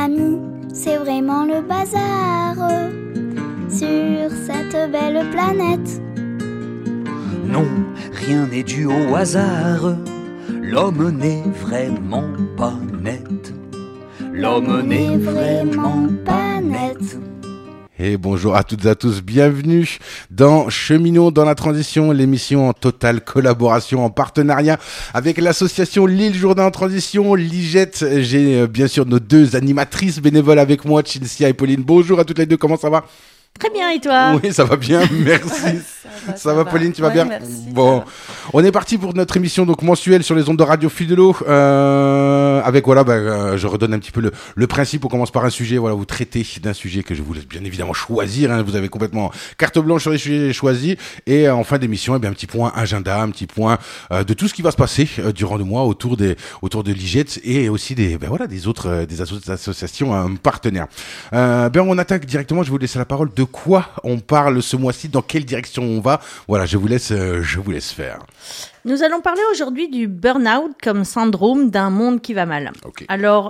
amis, c'est vraiment le bazar sur cette belle planète. Non, rien n'est dû au hasard. L'homme n'est vraiment pas net. L'homme n'est vraiment pas net. Et bonjour à toutes et à tous, bienvenue dans Cheminot dans la transition, l'émission en totale collaboration, en partenariat avec l'association Lille Jourdain en transition, Ligette. J'ai bien sûr nos deux animatrices bénévoles avec moi, Cinzia et Pauline. Bonjour à toutes les deux, comment ça va ? Très bien, et toi ? Oui, ça va bien, merci. Ça va Pauline, tu vas bien ? Merci, bon, on est parti pour notre émission donc mensuelle sur les ondes de Radio Fil de l'eau. Avec je redonne un petit peu le principe. On commence par un sujet. Voilà, vous traitez d'un sujet que je vous laisse bien évidemment choisir. Hein, vous avez complètement carte blanche sur les sujets choisis. Et en fin d'émission, un petit point agenda, un petit point de tout ce qui va se passer durant le mois autour de Ligette et aussi des autres associations partenaires. On attaque directement. Je vais vous laisser la parole. De quoi on parle ce mois-ci, dans quelle direction on va. Voilà, je vous laisse faire. Nous allons parler aujourd'hui du burn-out comme syndrome d'un monde qui va mal. Okay. Alors,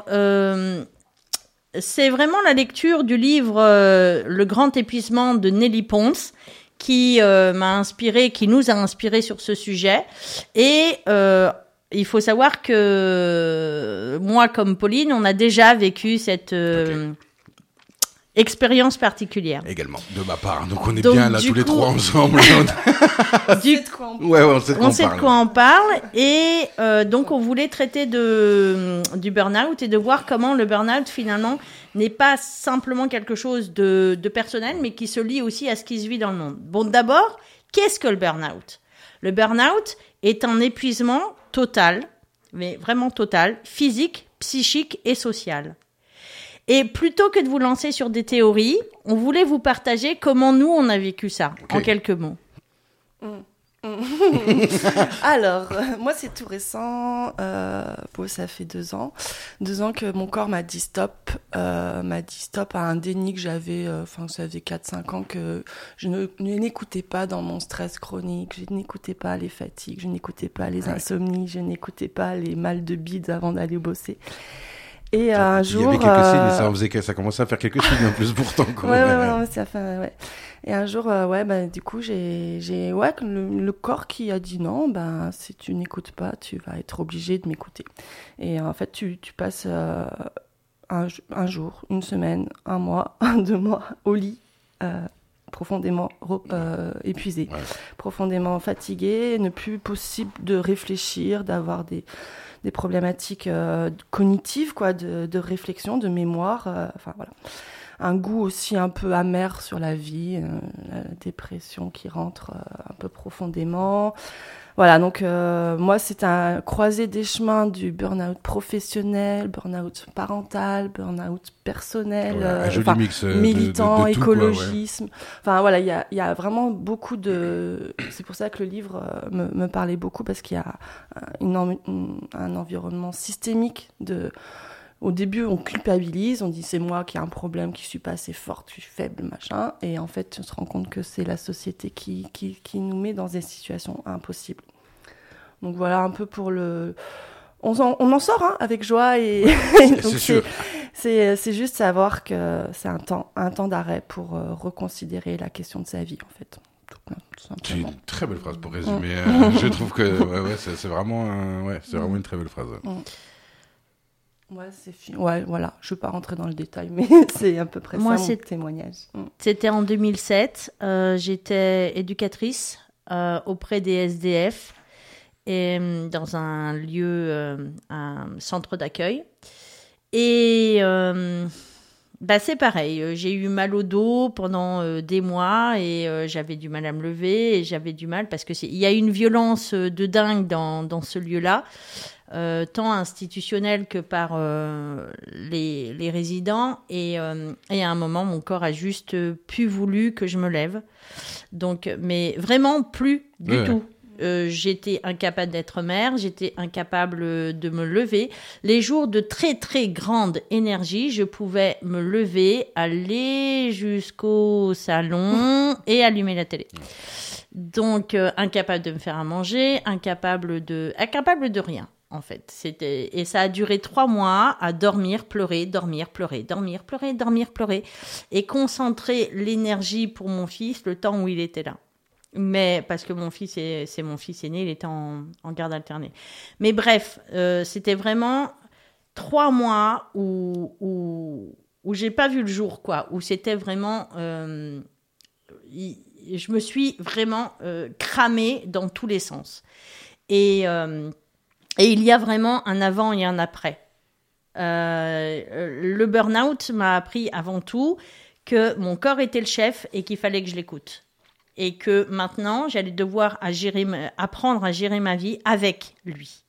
c'est vraiment la lecture du livre Le Grand Épuisement de Nelly Pons qui nous a inspiré sur ce sujet. Et il faut savoir que moi, comme Pauline, on a déjà vécu cette... expérience particulière. Également, de ma part. Donc on est bien là tous les trois ensemble. On sait de quoi on parle. Et donc on voulait traiter du burn-out et de voir comment le burn-out finalement n'est pas simplement quelque chose de personnel, mais qui se lie aussi à ce qui se vit dans le monde. Bon, d'abord, qu'est-ce que le burn-out ? Le burn-out est un épuisement total, mais vraiment total, physique, psychique et social. Et plutôt que de vous lancer sur des théories, on voulait vous partager comment nous, on a vécu ça, en quelques mots. Alors, moi, c'est tout récent. Ça fait 2 ans. 2 ans que mon corps m'a dit stop. M'a dit stop à un déni que j'avais, ça faisait 4-5 ans que je n'écoutais pas dans mon stress chronique. Je n'écoutais pas les fatigues, je n'écoutais pas les insomnies, je n'écoutais pas les mal de bide avant d'aller bosser. Et un jour, il y avait quelques signes, ça commençait à faire quelques signes en plus pourtant. Ouais. Et un jour, du coup, j'ai le corps qui a dit non. Si tu n'écoutes pas, tu vas être obligé de m'écouter. Et en fait, tu passes un jour, une semaine, 1 mois, 2 mois au lit. Profondément épuisé, profondément fatigué, ne plus possible de réfléchir, d'avoir des problématiques cognitives, de réflexion, de mémoire, un goût aussi un peu amer sur la vie, la dépression qui rentre un peu profondément. Voilà, donc moi, c'est un croisé des chemins du burn-out professionnel, burn-out parental, burn-out personnel, un joli mix militant, de tout, écologisme. Il y a vraiment beaucoup de... C'est pour ça que le livre me parlait beaucoup, parce qu'il y a un environnement systémique de... Au début, on culpabilise, on dit c'est moi qui ai un problème, qui suis pas assez forte, je suis faible, machin. Et en fait, on se rend compte que c'est la société qui nous met dans des situations impossibles. Donc voilà un peu pour le... On en sort avec joie et donc c'est sûr. C'est juste savoir que c'est un temps d'arrêt pour reconsidérer la question de sa vie en fait. C'est une très belle phrase pour résumer. Je trouve que c'est vraiment une très belle phrase. Ouais, c'est fini. Ouais, voilà. Je ne veux pas rentrer dans le détail, mais c'est à peu près mon témoignage. C'était en 2007. J'étais éducatrice auprès des SDF et dans un lieu, un centre d'accueil. Et c'est pareil. J'ai eu mal au dos pendant des mois et j'avais du mal à me lever et j'avais du mal parce que il y a une violence de dingue dans ce lieu-là. Tant institutionnel que par les résidents et à un moment mon corps a juste plus voulu que je me lève, donc mais vraiment plus du tout. J'étais incapable d'être mère, j'étais incapable de me lever. Les jours de très très grande énergie, je pouvais me lever, aller jusqu'au salon et allumer la télé. Donc incapable de me faire à manger, incapable de rien. en fait. Et ça a duré 3 mois à dormir, pleurer, dormir, pleurer, dormir, pleurer, dormir, pleurer, et concentrer l'énergie pour mon fils le temps où il était là. Mais parce que mon fils, c'est mon fils aîné, il était en garde alternée. Mais bref, c'était vraiment 3 mois où j'ai pas vu le jour, quoi. Où c'était vraiment... je me suis vraiment cramée dans tous les sens. Et il y a vraiment un avant et un après. Le burn-out m'a appris avant tout que mon corps était le chef et qu'il fallait que je l'écoute. Et que maintenant, j'allais devoir apprendre à gérer ma vie avec lui.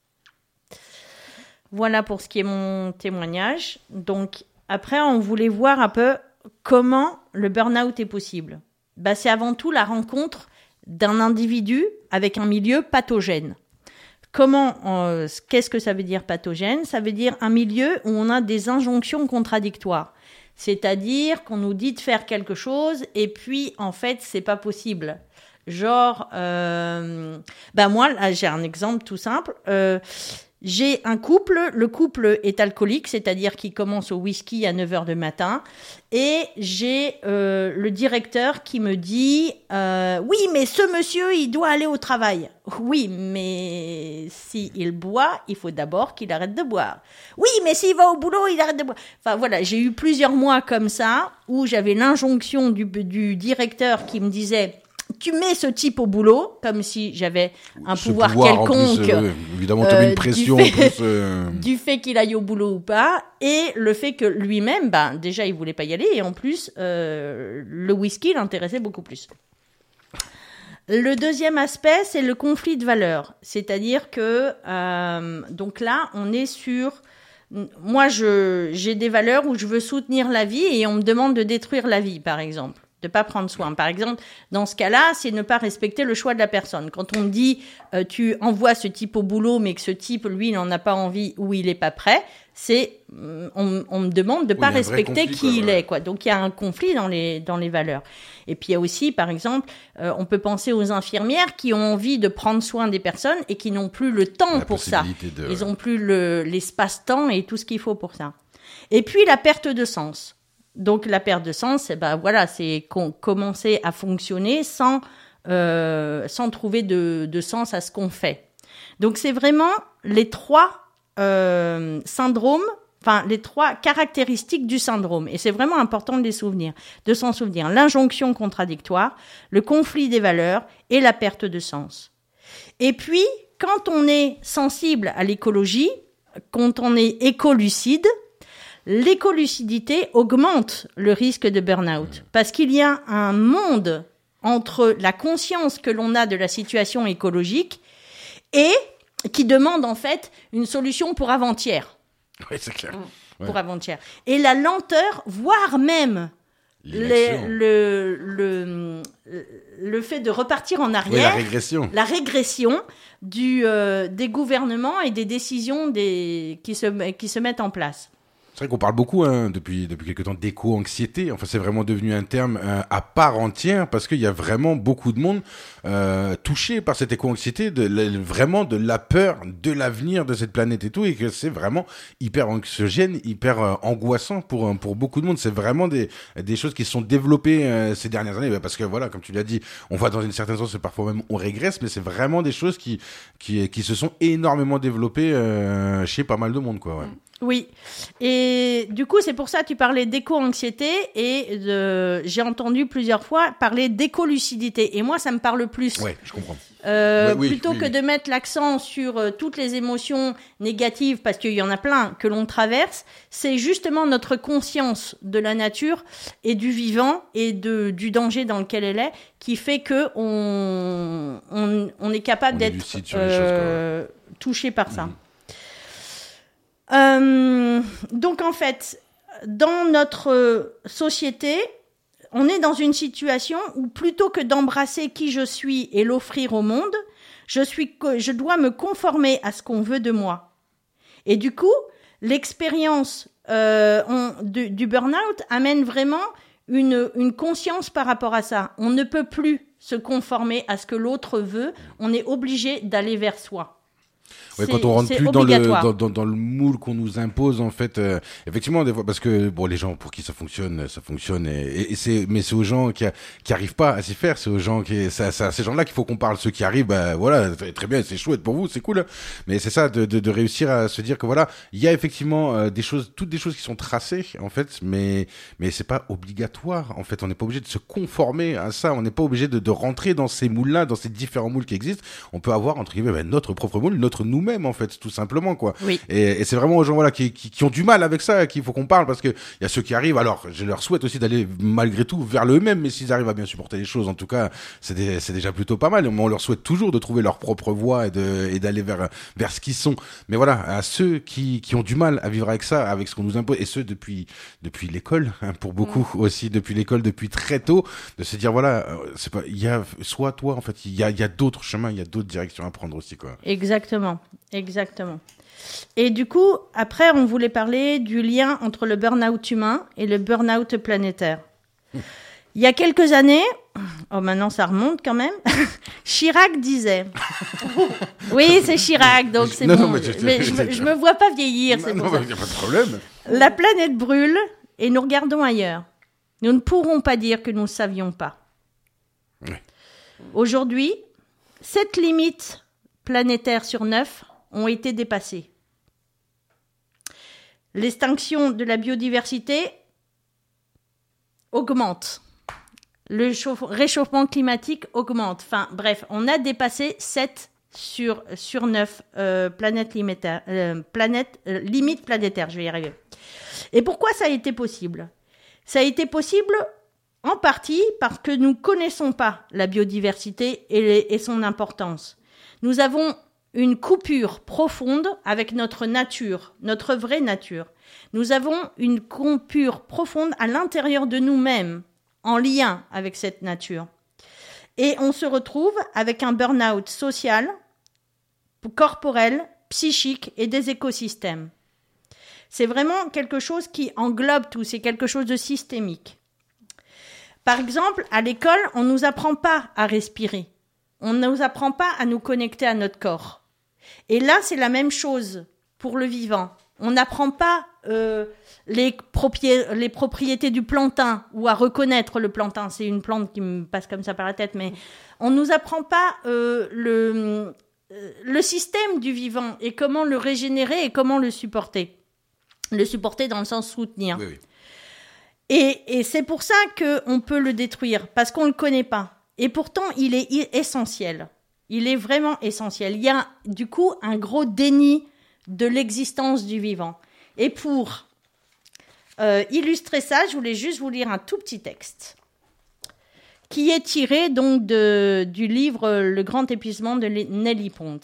Voilà pour ce qui est mon témoignage. Donc, après, on voulait voir un peu comment le burn-out est possible. C'est avant tout la rencontre d'un individu avec un milieu pathogène. Qu'est-ce que ça veut dire pathogène ? Ça veut dire un milieu où on a des injonctions contradictoires. C'est-à-dire qu'on nous dit de faire quelque chose et puis, en fait, c'est pas possible. Genre, moi, là, j'ai un exemple tout simple. J'ai un couple, le couple est alcoolique, c'est-à-dire qu'il commence au whisky à 9h du matin, et j'ai le directeur qui me dit « Oui, mais ce monsieur, il doit aller au travail. » Oui, mais s'il boit, il faut d'abord qu'il arrête de boire. Oui, mais s'il va au boulot, il arrête de boire. Enfin voilà, j'ai eu plusieurs mois comme ça, où j'avais l'injonction du directeur qui me disait « Tu mets ce type au boulot, comme si j'avais un pouvoir quelconque. Plus, évidemment, tu mets une pression. Du fait qu'il aille au boulot ou pas. Et le fait que lui-même, déjà, il voulait pas y aller. Et en plus, le whisky l'intéressait beaucoup plus. Le deuxième aspect, c'est le conflit de valeurs. C'est-à-dire que, donc là, on est sur... Moi, j'ai des valeurs où je veux soutenir la vie et on me demande de détruire la vie, par exemple. De pas prendre soin. Par exemple, dans ce cas-là, c'est ne pas respecter le choix de la personne. Quand on me dit tu envoies ce type au boulot, mais que ce type, lui, n'en a pas envie ou il est pas prêt, on me demande de pas respecter qui il est, quoi. Donc il y a un conflit dans les valeurs. Et puis il y a aussi, par exemple, on peut penser aux infirmières qui ont envie de prendre soin des personnes et qui n'ont plus le temps pour ça. Ils ont plus l'espace-temps et tout ce qu'il faut pour ça. Et puis la perte de sens. Donc la perte de sens, c'est commencer à fonctionner sans trouver de sens à ce qu'on fait. Donc c'est vraiment les 3 syndromes, les 3 caractéristiques du syndrome. Et c'est vraiment important de s'en souvenir. L'injonction contradictoire, le conflit des valeurs et la perte de sens. Et puis, quand on est sensible à l'écologie, quand on est écolucide, l'écolucidité augmente le risque de burn-out parce qu'il y a un monde entre la conscience que l'on a de la situation écologique et qui demande en fait une solution pour avant-hier. Oui, c'est clair. Pour avant-hier. Et la lenteur, voire même le fait de repartir en arrière, la régression des gouvernements et des décisions qui se mettent en place. C'est vrai qu'on parle beaucoup depuis quelque temps d'éco-anxiété. Enfin, c'est vraiment devenu un terme à part entière parce qu'il y a vraiment beaucoup de monde touché par cette éco-anxiété, vraiment de la peur de l'avenir de cette planète et tout, et que c'est vraiment hyper anxiogène, hyper angoissant pour beaucoup de monde. C'est vraiment des choses qui se sont développées ces dernières années, parce que voilà, comme tu l'as dit, on va dans une certaine sens, et parfois même on régresse, mais c'est vraiment des choses qui se sont énormément développées chez pas mal de monde, quoi. Ouais. Oui, et du coup, c'est pour ça que tu parlais d'éco-anxiété et j'ai entendu plusieurs fois parler d'éco-lucidité. Et moi, ça me parle plus. Ouais, je comprends. Plutôt que de mettre l'accent sur toutes les émotions négatives, parce qu'il y en a plein que l'on traverse, c'est justement notre conscience de la nature et du vivant et du danger dans lequel elle est qui fait que on est capable d'être touché par ça. Donc en fait, dans notre société, on est dans une situation où plutôt que d'embrasser qui je suis et l'offrir au monde, je dois me conformer à ce qu'on veut de moi. Et du coup, l'expérience du burn-out amène vraiment une conscience par rapport à ça. On ne peut plus se conformer à ce que l'autre veut, on est obligé d'aller vers soi. Ouais, quand on rentre c'est plus obligatoire. dans le moule qu'on nous impose, en fait, effectivement, des fois, parce que bon, les gens pour qui ça fonctionne, mais c'est aux gens qui arrivent pas à s'y faire, c'est aux gens c'est à ces gens-là qu'il faut qu'on parle. Ceux qui arrivent, bah voilà, très bien, c'est chouette pour vous, c'est cool. Mais c'est ça, de réussir à se dire que voilà, il y a effectivement toutes des choses qui sont tracées, en fait, mais c'est pas obligatoire. En fait, on n'est pas obligé de se conformer à ça. On n'est pas obligé de rentrer dans ces moules-là, dans ces différents moules qui existent. On peut avoir entre guillemets notre propre moule, notre nous-mêmes en fait, tout simplement quoi. Oui. Et c'est vraiment aux gens voilà qui ont du mal avec ça qu'il faut qu'on parle, parce que il y a ceux qui arrivent. Alors je leur souhaite aussi d'aller malgré tout vers le eux-mêmes, mais s'ils arrivent à bien supporter les choses, en tout cas c'est déjà plutôt pas mal. Mais on leur souhaite toujours de trouver leur propre voie et d'aller vers ce qu'ils sont. Mais voilà, à ceux qui ont du mal à vivre avec ça, avec ce qu'on nous impose, et ceux depuis l'école, hein, pour beaucoup aussi depuis l'école, depuis très tôt, de se dire voilà, c'est pas, il y a soit toi en fait, il y a d'autres chemins, il y a d'autres directions à prendre aussi quoi. Exactement. Et du coup, après, on voulait parler du lien entre le burn-out humain et le burn-out planétaire. Il y a quelques années, maintenant ça remonte quand même, Chirac disait... Oui, c'est Chirac, donc c'est non, bon. Non, mais je me vois pas vieillir, c'est pour ça. Il n'y a pas de problème. La planète brûle et nous regardons ailleurs. Nous ne pourrons pas dire que nous ne savions pas. Oui. Aujourd'hui, 7 limites planétaires sur 9 ont été dépassées. L'extinction de la biodiversité augmente. Le réchauffement climatique augmente. Enfin, bref, on a dépassé 7 sur 9 limites planétaires. Je vais y arriver. Et pourquoi ça a été possible ? Ça a été possible en partie parce que nous ne connaissons pas la biodiversité et son importance. Nous avons une coupure profonde avec notre nature, notre vraie nature. Nous avons une coupure profonde à l'intérieur de nous-mêmes, en lien avec cette nature. Et on se retrouve avec un burn-out social, corporel, psychique et des écosystèmes. C'est vraiment quelque chose qui englobe tout, c'est quelque chose de systémique. Par exemple, à l'école, on ne nous apprend pas à respirer. On ne nous apprend pas à nous connecter à notre corps. Et là, c'est la même chose pour le vivant. On n'apprend pas les propriétés du plantain ou à reconnaître le plantain. C'est une plante qui me passe comme ça par la tête, mais on ne nous apprend pas le système du vivant et comment le régénérer et comment le supporter. Le supporter dans le sens soutenir. Oui. Et c'est pour ça qu'on peut le détruire, parce qu'on ne le connaît pas. Et pourtant, il est essentiel. Il est vraiment essentiel. Il y a du coup un gros déni de l'existence du vivant. Et pour illustrer ça, je voulais juste vous lire un tout petit texte qui est tiré donc du livre Le Grand Épuisement de Nelly Pons.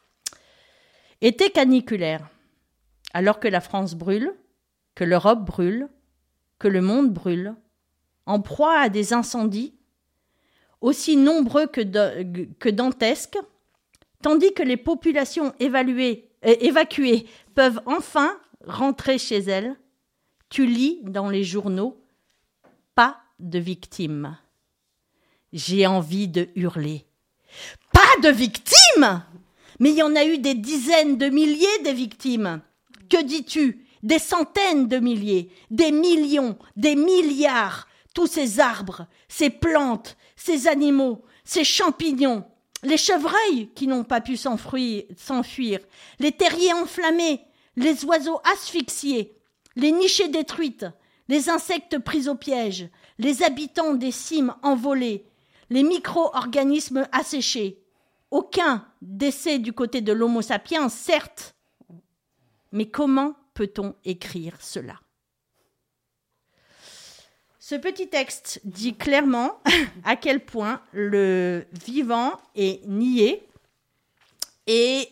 Été caniculaire, alors que la France brûle, que l'Europe brûle, que le monde brûle, en proie à des incendies aussi nombreux que dantesques, tandis que les populations évacuées peuvent enfin rentrer chez elles, tu lis dans les journaux « Pas de victimes ». J'ai envie de hurler. « Pas de victimes ! Mais il y en a eu des dizaines de milliers de victimes. Que dis-tu ? Des centaines de milliers, des millions, des milliards. Tous ces arbres, ces plantes, ces animaux, ces champignons, les chevreuils qui n'ont pas pu s'enfuir, les terriers enflammés, les oiseaux asphyxiés, les nichées détruites, les insectes pris au piège, les habitants des cimes envolées, les micro-organismes asséchés. Aucun décès du côté de l'Homo sapiens, certes. Mais comment peut-on écrire cela ? Ce petit texte dit clairement à quel point le vivant est nié et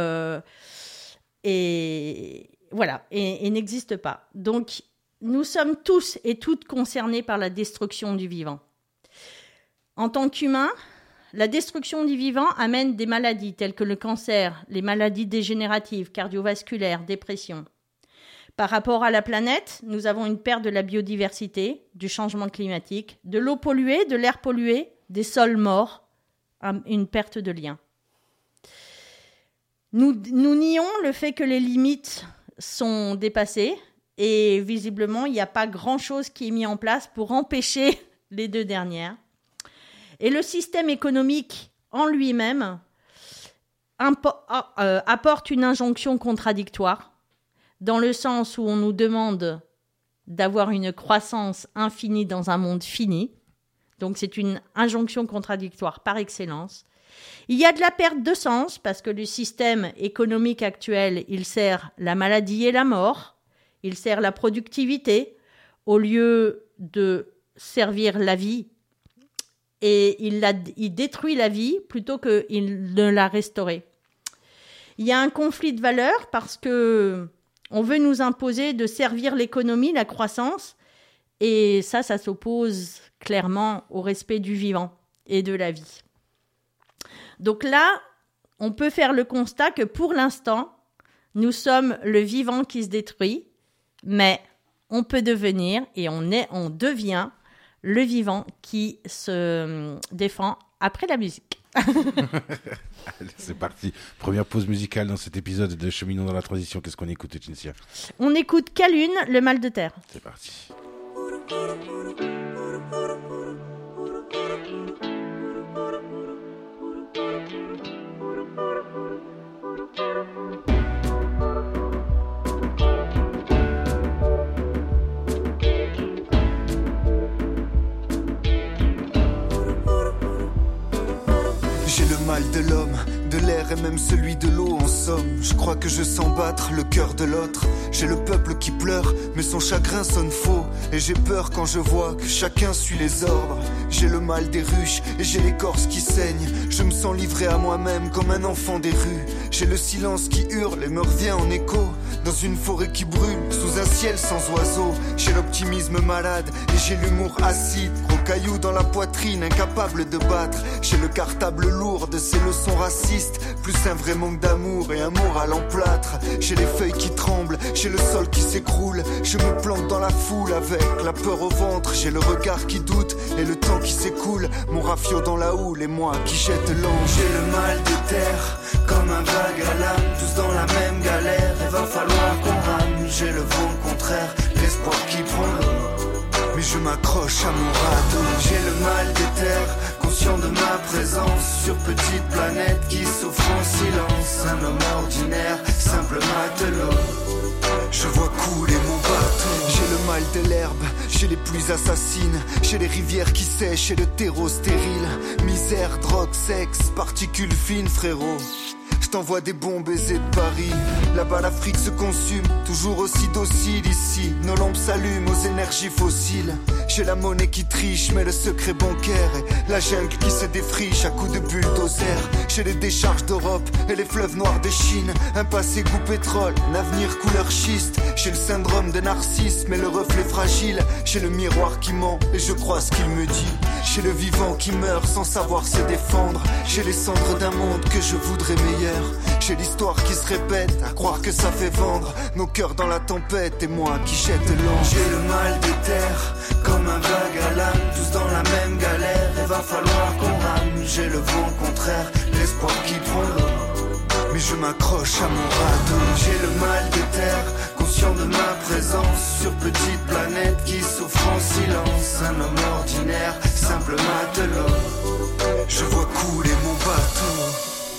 n'existe pas. Donc, nous sommes tous et toutes concernés par la destruction du vivant. En tant qu'humains, la destruction du vivant amène des maladies telles que le cancer, les maladies dégénératives, cardiovasculaires, dépression. Par rapport à la planète, nous avons une perte de la biodiversité, du changement climatique, de l'eau polluée, de l'air pollué, des sols morts, une perte de lien. Nous nions le fait que les limites sont dépassées et visiblement, il n'y a pas grand-chose qui est mis en place pour empêcher les deux dernières. Et le système économique en lui-même apporte une injonction contradictoire dans le sens où on nous demande d'avoir une croissance infinie dans un monde fini. Donc c'est une injonction contradictoire par excellence. Il y a de la perte de sens parce que le système économique actuel, il sert la maladie et la mort, il sert la productivité au lieu de servir la vie et il détruit la vie plutôt qu'il ne la restaurer. Il y a un conflit de valeurs parce que on veut nous imposer de servir l'économie, la croissance, et ça s'oppose clairement au respect du vivant et de la vie. Donc là, on peut faire le constat que pour l'instant, nous sommes le vivant qui se détruit, mais on peut devenir, et on devient, le vivant qui se défend après la musique. Allez, c'est parti. Première pause musicale dans cet épisode de Cheminons dans la transition. Qu'est-ce qu'on écoute, Cinzia ? On écoute Calune, Le mal de terre. C'est parti. J'ai le mal de l'homme, de l'air et même celui de l'eau en somme. Je crois que je sens battre le cœur de l'autre. J'ai le peuple qui pleure, mais son chagrin sonne faux. Et j'ai peur quand je vois que chacun suit les ordres. J'ai le mal des ruches et j'ai l'écorce qui saigne. Je me sens livré à moi-même comme un enfant des rues. J'ai le silence qui hurle et me revient en écho. Dans une forêt qui brûle, sous un ciel sans oiseaux. J'ai l'optimisme malade et j'ai l'humour acide. Gros caillou dans la poitrine, incapable de battre. J'ai le cartable lourd de ces leçons racistes. Plus un vrai manque d'amour et un moral en plâtre. J'ai les feuilles qui tremblent, j'ai le sol qui s'écroule. Je me plante dans la foule avec la peur au ventre. J'ai le regard qui doute et le temps qui s'écoule. Mon rafio dans la houle et moi qui jette l'ange. J'ai le mal de terre, comme un vague à l'âme. Tous dans la même galère, il va falloir qu'on rame. J'ai le vent contraire, l'espoir qui prend l'eau. Mais je m'accroche à mon radeau. J'ai le mal des terres, conscient de ma présence sur petite planète qui souffre en silence. Un homme ordinaire, simple matelot. Je vois couler mon bateau. J'ai le mal de l'herbe, j'ai les pluies assassines. J'ai les rivières qui sèchent et le terreau stérile. Misère, drogue, sexe, particules fines, frérot. Je t'envoie des bons baisers de Paris. Là-bas l'Afrique se consume, toujours aussi docile ici. Nos lampes s'allument aux énergies fossiles. J'ai la monnaie qui triche, mais le secret bancaire et la jungle qui se défriche à coups de bulldozer. J'ai les décharges d'Europe et les fleuves noirs de Chine. Un passé goût pétrole, un avenir couleur schiste. J'ai le syndrome de narcisse, mais le reflet fragile. J'ai le miroir qui ment et je crois ce qu'il me dit. J'ai le vivant qui meurt sans savoir se défendre. J'ai les cendres d'un monde que je voudrais meilleur. J'ai l'histoire qui se répète, à croire que ça fait vendre. Nos cœurs dans la tempête et moi qui jette l'ange. J'ai le mal de terre, comme un vague à l'âme. Tous dans la même galère, il va falloir qu'on rame. J'ai le vent contraire, l'espoir qui prend l'eau. Mais je m'accroche à mon radeau. J'ai le mal de terre, conscient de ma présence sur petite planète qui souffre en silence. Un homme ordinaire, simple matelot. Je vois couler mon bateau.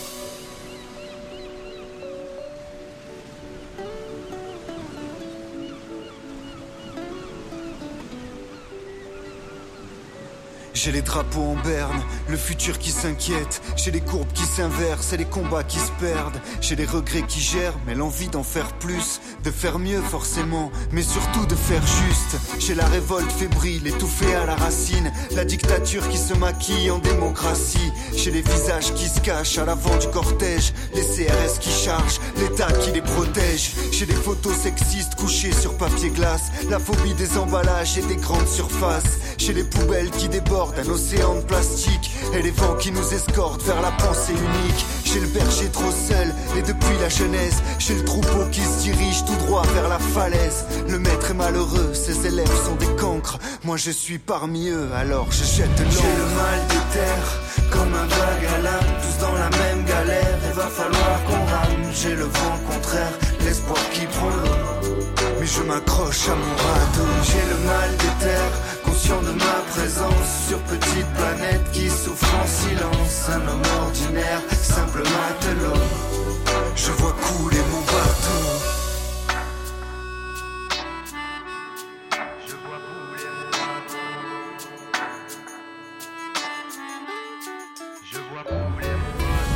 J'ai les drapeaux en berne, le futur qui s'inquiète. J'ai les courbes qui s'inversent et les combats qui se perdent. J'ai les regrets qui germent et l'envie d'en faire plus. De faire mieux forcément, mais surtout de faire juste. J'ai la révolte fébrile, étouffée à la racine. La dictature qui se maquille en démocratie. J'ai les visages qui se cachent à l'avant du cortège. Les CRS qui chargent, l'État qui les protège. J'ai des photos sexistes couchées sur papier glace. La phobie des emballages et des grandes surfaces. J'ai les poubelles qui débordent d'un océan de plastique et les vents qui nous escortent vers la pensée unique. J'ai le berger trop seul et depuis la jeunesse, j'ai le troupeau qui se dirige tout droit vers la falaise. Le maître est malheureux, ses élèves sont des cancres. Moi je suis parmi eux, alors je jette l'encre. J'ai le mal de terre, comme un vague à l'âme. Tous dans la même galère, il va falloir qu'on rame. j'ai le vent contraire, l'espoir qui prend l'eau. Mais je m'accroche à mon radeau. J'ai le mal des terres, conscient de ma présence sur petite planète qui souffre en silence. Un homme ordinaire, simple matelot. Je vois couler mon bateau. Je vois couler mon bateau. Je vois couler mon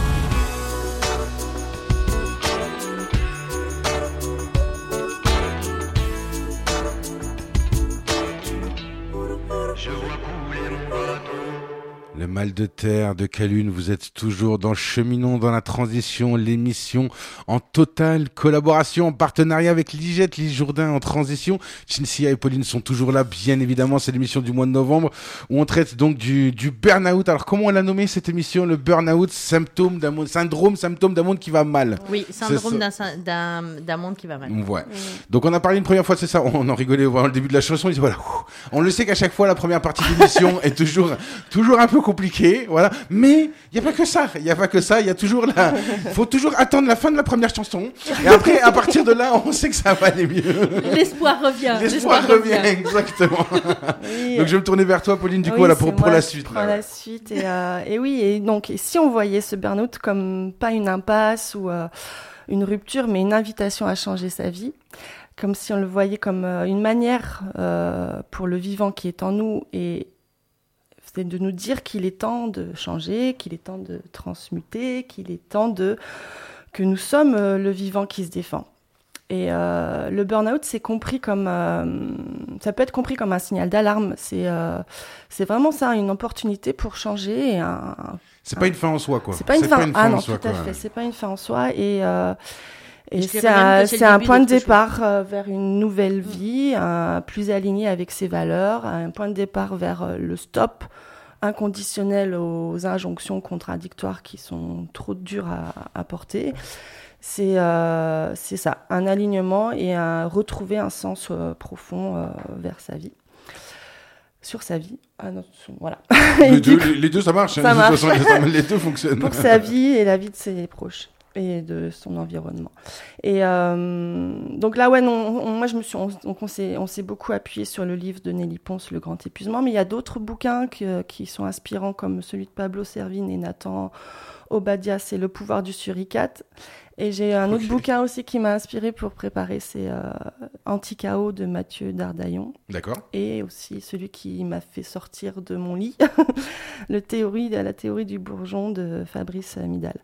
bateau. Je vois couler mon bateau. Le mal de terre de Calune, vous êtes toujours dans Cheminons dans la transition, l'émission en totale collaboration, en partenariat avec Ligette, Lise Jourdain en transition. Chinsia et Pauline sont toujours là, bien évidemment, c'est l'émission du mois de novembre où on traite donc du burn-out. Alors comment on l'a nommé cette émission, le burn-out, symptôme d'un monde qui va mal. Oui, syndrome d'un monde qui va mal. Ouais. Donc on a parlé une première fois, c'est ça, on en rigolait au début de la chanson, on disait voilà, on le sait qu'à chaque fois la première partie de l'émission est toujours un peu compliqué, voilà. Mais il y a pas que ça. Il y a toujours faut toujours attendre la fin de la première chanson. Et après, à partir de là, on sait que ça va aller mieux. L'espoir revient. L'espoir revient, exactement. Oui, Donc je vais me tourner vers toi, Pauline, du coup, oui, voilà, c'est pour la suite. Pour la suite. Et oui, et donc, et si on voyait ce burn-out comme pas une impasse ou une rupture, mais une invitation à changer sa vie, comme si on le voyait comme une manière pour le vivant qui est en nous, et c'est de nous dire qu'il est temps de changer, qu'il est temps de transmuter, qu'il est temps que nous sommes le vivant qui se défend. Et le burn-out, c'est compris comme ça peut être compris comme un signal d'alarme. C'est vraiment ça, une opportunité pour changer. C'est pas une fin en soi, quoi. C'est pas une fin en soi, tout à fait. C'est pas une fin en soi et c'est un point de départ vers une nouvelle vie, plus alignée avec ses valeurs, un point de départ vers le stop inconditionnel aux injonctions contradictoires qui sont trop dures à porter. C'est ça, un alignement et retrouver un sens profond vers sa vie. Sur sa vie. Voilà. Les deux, ça marche. Ça marche. Les deux fonctionnent. Pour sa vie et la vie de ses proches et de son environnement. Et donc là, ouais, moi on s'est beaucoup appuyé sur le livre de Nelly Pons, Le Grand Épuisement, mais il y a d'autres bouquins qui sont inspirants, comme celui de Pablo Servigne et Nathan Obadia, c'est Le pouvoir du suricate. Et j'ai un autre bouquin aussi qui m'a inspiré pour préparer, c'est Anti-chaos de Mathieu Dardaillon. D'accord. Et aussi celui qui m'a fait sortir de mon lit, la théorie du bourgeon de Fabrice Midal.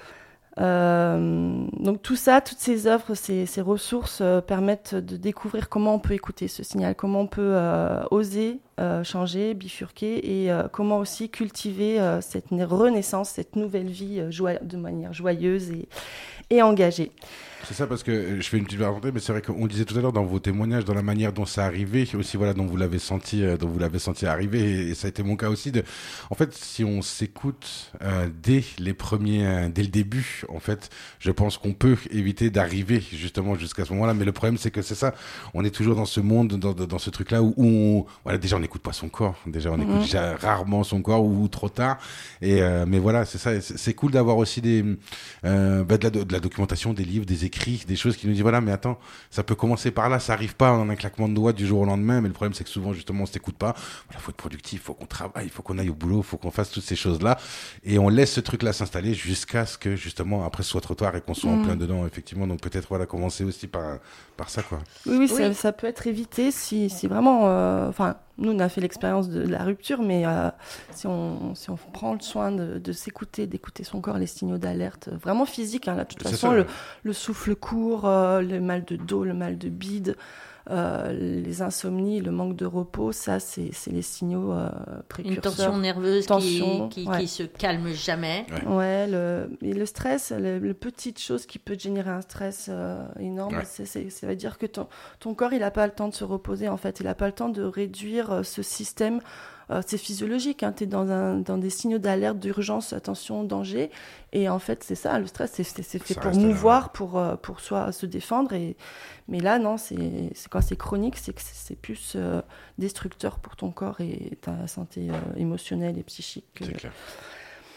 Donc tout ça, toutes ces œuvres, ces ressources permettent de découvrir comment on peut écouter ce signal, comment on peut oser changer, bifurquer et comment aussi cultiver cette renaissance, cette nouvelle vie de manière joyeuse et engagée. C'est ça, parce que je fais une petite parenthèse, mais c'est vrai qu'on disait tout à l'heure dans vos témoignages, dans la manière dont ça arrivait, aussi voilà, dont vous l'avez senti arriver, et ça a été mon cas aussi. En fait, si on s'écoute dès le début, en fait, je pense qu'on peut éviter d'arriver justement jusqu'à ce moment-là. Mais le problème, c'est que c'est ça, on est toujours dans ce monde, dans ce truc-là où voilà, déjà on n'écoute pas son corps, on écoute rarement son corps ou trop tard. Et mais voilà, c'est ça. C'est cool d'avoir aussi de la documentation, des livres, des écrits, des choses qui nous disent voilà, mais attends, ça peut commencer par là, ça arrive pas en un claquement de doigts du jour au lendemain. Mais le problème, c'est que souvent justement on s'écoute pas. Voilà, faut être productif, faut qu'on travaille, faut qu'on aille au boulot, faut qu'on fasse toutes ces choses là, et on laisse ce truc là s'installer jusqu'à ce que justement après ce soit trop tard et qu'on soit en plein dedans, effectivement. Donc peut-être voilà, commencer aussi par ça, quoi. Oui. Ça peut être évité si vraiment nous on a fait l'expérience de la rupture, mais si on prend le soin de s'écouter, d'écouter son corps, les signaux d'alerte vraiment physiques, de toute façon, le souffle court, le mal de dos, le mal de bide, les insomnies, le manque de repos, ça c'est les signaux précurseurs. Une tension nerveuse qui ouais. se calme jamais. Ouais, le stress, les petites choses qui peuvent générer un stress énorme, ouais. Ça veut dire que ton corps il n'a pas le temps de se reposer, en fait, il n'a pas le temps de réduire ce système. C'est physiologique, tu es dans des signaux d'alerte, d'urgence, attention, danger. Et en fait, c'est ça, le stress, c'est fait pour mouvoir, pour soi se défendre. Mais là, non, quand c'est chronique, c'est que c'est plus destructeur pour ton corps et ta santé émotionnelle et psychique. C'est clair.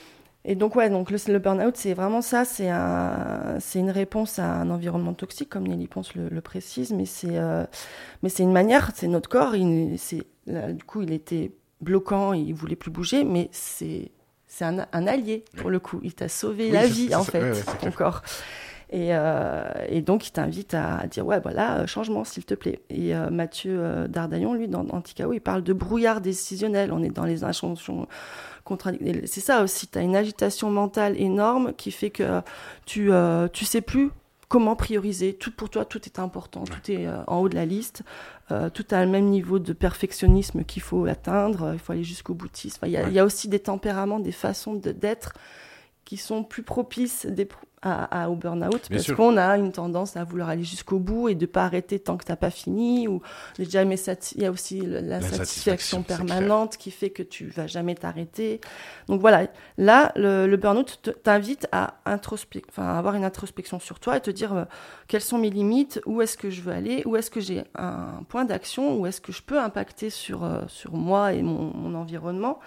Et donc, le burn-out, c'est vraiment ça. C'est une réponse à un environnement toxique, comme Nelly Pons le précise. Mais c'est une manière, c'est notre corps. Du coup, il était bloquant, il voulait plus bouger. Mais c'est un allié, pour le coup. Il t'a sauvé la vie, en fait, ton corps. Et donc, il t'invite à dire, ouais, voilà, changement, s'il te plaît. Et Mathieu Dardaillon, lui, dans Anti-Chaos, il parle de brouillard décisionnel. On est dans les injonctions contradictoires. C'est ça aussi, tu as une agitation mentale énorme qui fait que tu sais plus comment prioriser. Tout pour toi, tout est important, tout est en haut de la liste. Tout a le même niveau de perfectionnisme qu'il faut atteindre. Il faut aller jusqu'au boutiste. Enfin, il y a aussi des tempéraments, des façons d'être qui sont plus propices au burn-out, parce qu'on a une tendance à vouloir aller jusqu'au bout et de ne pas arrêter tant que tu n'as pas fini. Ou il y a aussi l'insatisfaction permanente qui fait que tu ne vas jamais t'arrêter. Donc voilà, là, le burn-out t'invite à avoir une introspection sur toi et te dire quelles sont mes limites, où est-ce que je veux aller, où est-ce que j'ai un point d'action, où est-ce que je peux impacter sur moi et mon environnement.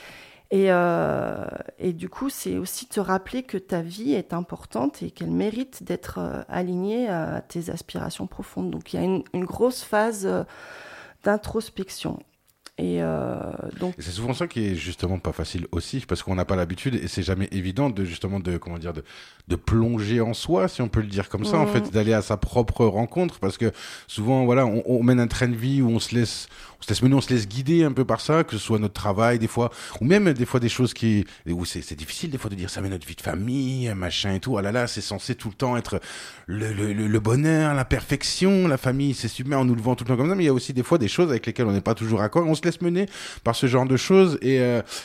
Et du coup, c'est aussi te rappeler que ta vie est importante et qu'elle mérite d'être alignée à tes aspirations profondes. Donc, il y a une grosse phase d'introspection. Et c'est souvent ça qui est justement pas facile aussi, parce qu'on n'a pas l'habitude et c'est jamais évident de plonger en soi, si on peut le dire comme ça, en fait, d'aller à sa propre rencontre, parce que souvent, voilà, on mène un train de vie où on se laisse mener, on se laisse guider un peu par ça, que ce soit notre travail, des fois, ou même des fois des choses où c'est difficile, des fois, de dire ça, mais notre vie de famille, machin et tout, ah là là, c'est censé tout le temps être le bonheur, la perfection, la famille, c'est super, on nous le vend tout le temps comme ça, mais il y a aussi des fois des choses avec lesquelles on n'est pas toujours d'accord, on se laisse mener par ce genre de choses et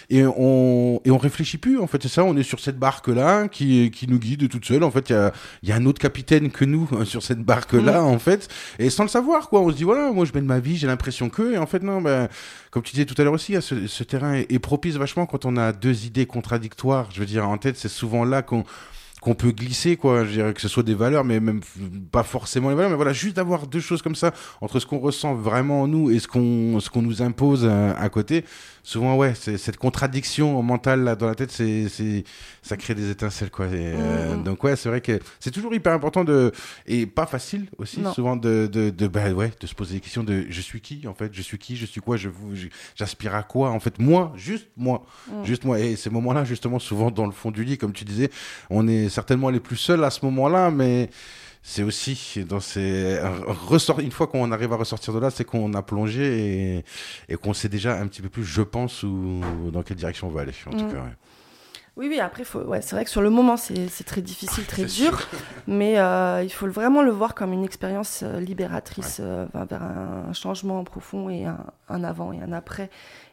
on réfléchit plus, en fait, c'est ça, on est sur cette barque-là qui nous guide toute seule, en fait, il y a un autre capitaine que nous sur cette barque-là, en fait, et sans le savoir, quoi, on se dit, voilà, moi je mène ma vie, j'ai l'impression que, et en fait, non, comme tu disais tout à l'heure aussi, ce terrain est propice vachement quand on a deux idées contradictoires, je veux dire, en tête, c'est souvent là qu'on peut glisser, quoi, je dirais, que ce soit des valeurs, mais même pas forcément les valeurs, mais voilà, juste d'avoir deux choses comme ça, entre ce qu'on ressent vraiment en nous et ce qu'on nous impose à côté, souvent, ouais, c'est cette contradiction mentale là, dans la tête, ça crée des étincelles, quoi. Donc, ouais, c'est vrai que c'est toujours hyper important et pas facile aussi, souvent de se poser des questions de je suis qui, en fait, je suis quoi, j'aspire à quoi, en fait, juste moi. Et ces moments-là, justement, souvent dans le fond du lit, comme tu disais, on est certainement les plus seuls à ce moment-là, mais c'est aussi une fois qu'on arrive à ressortir de là, c'est qu'on a plongé et qu'on sait déjà un petit peu plus, je pense, ou dans quelle direction on va aller, en tout cas. Ouais. Oui, après, c'est vrai que sur le moment, c'est très difficile, très dur, mais il faut vraiment le voir comme une expérience libératrice vers un changement profond et un avant et un après.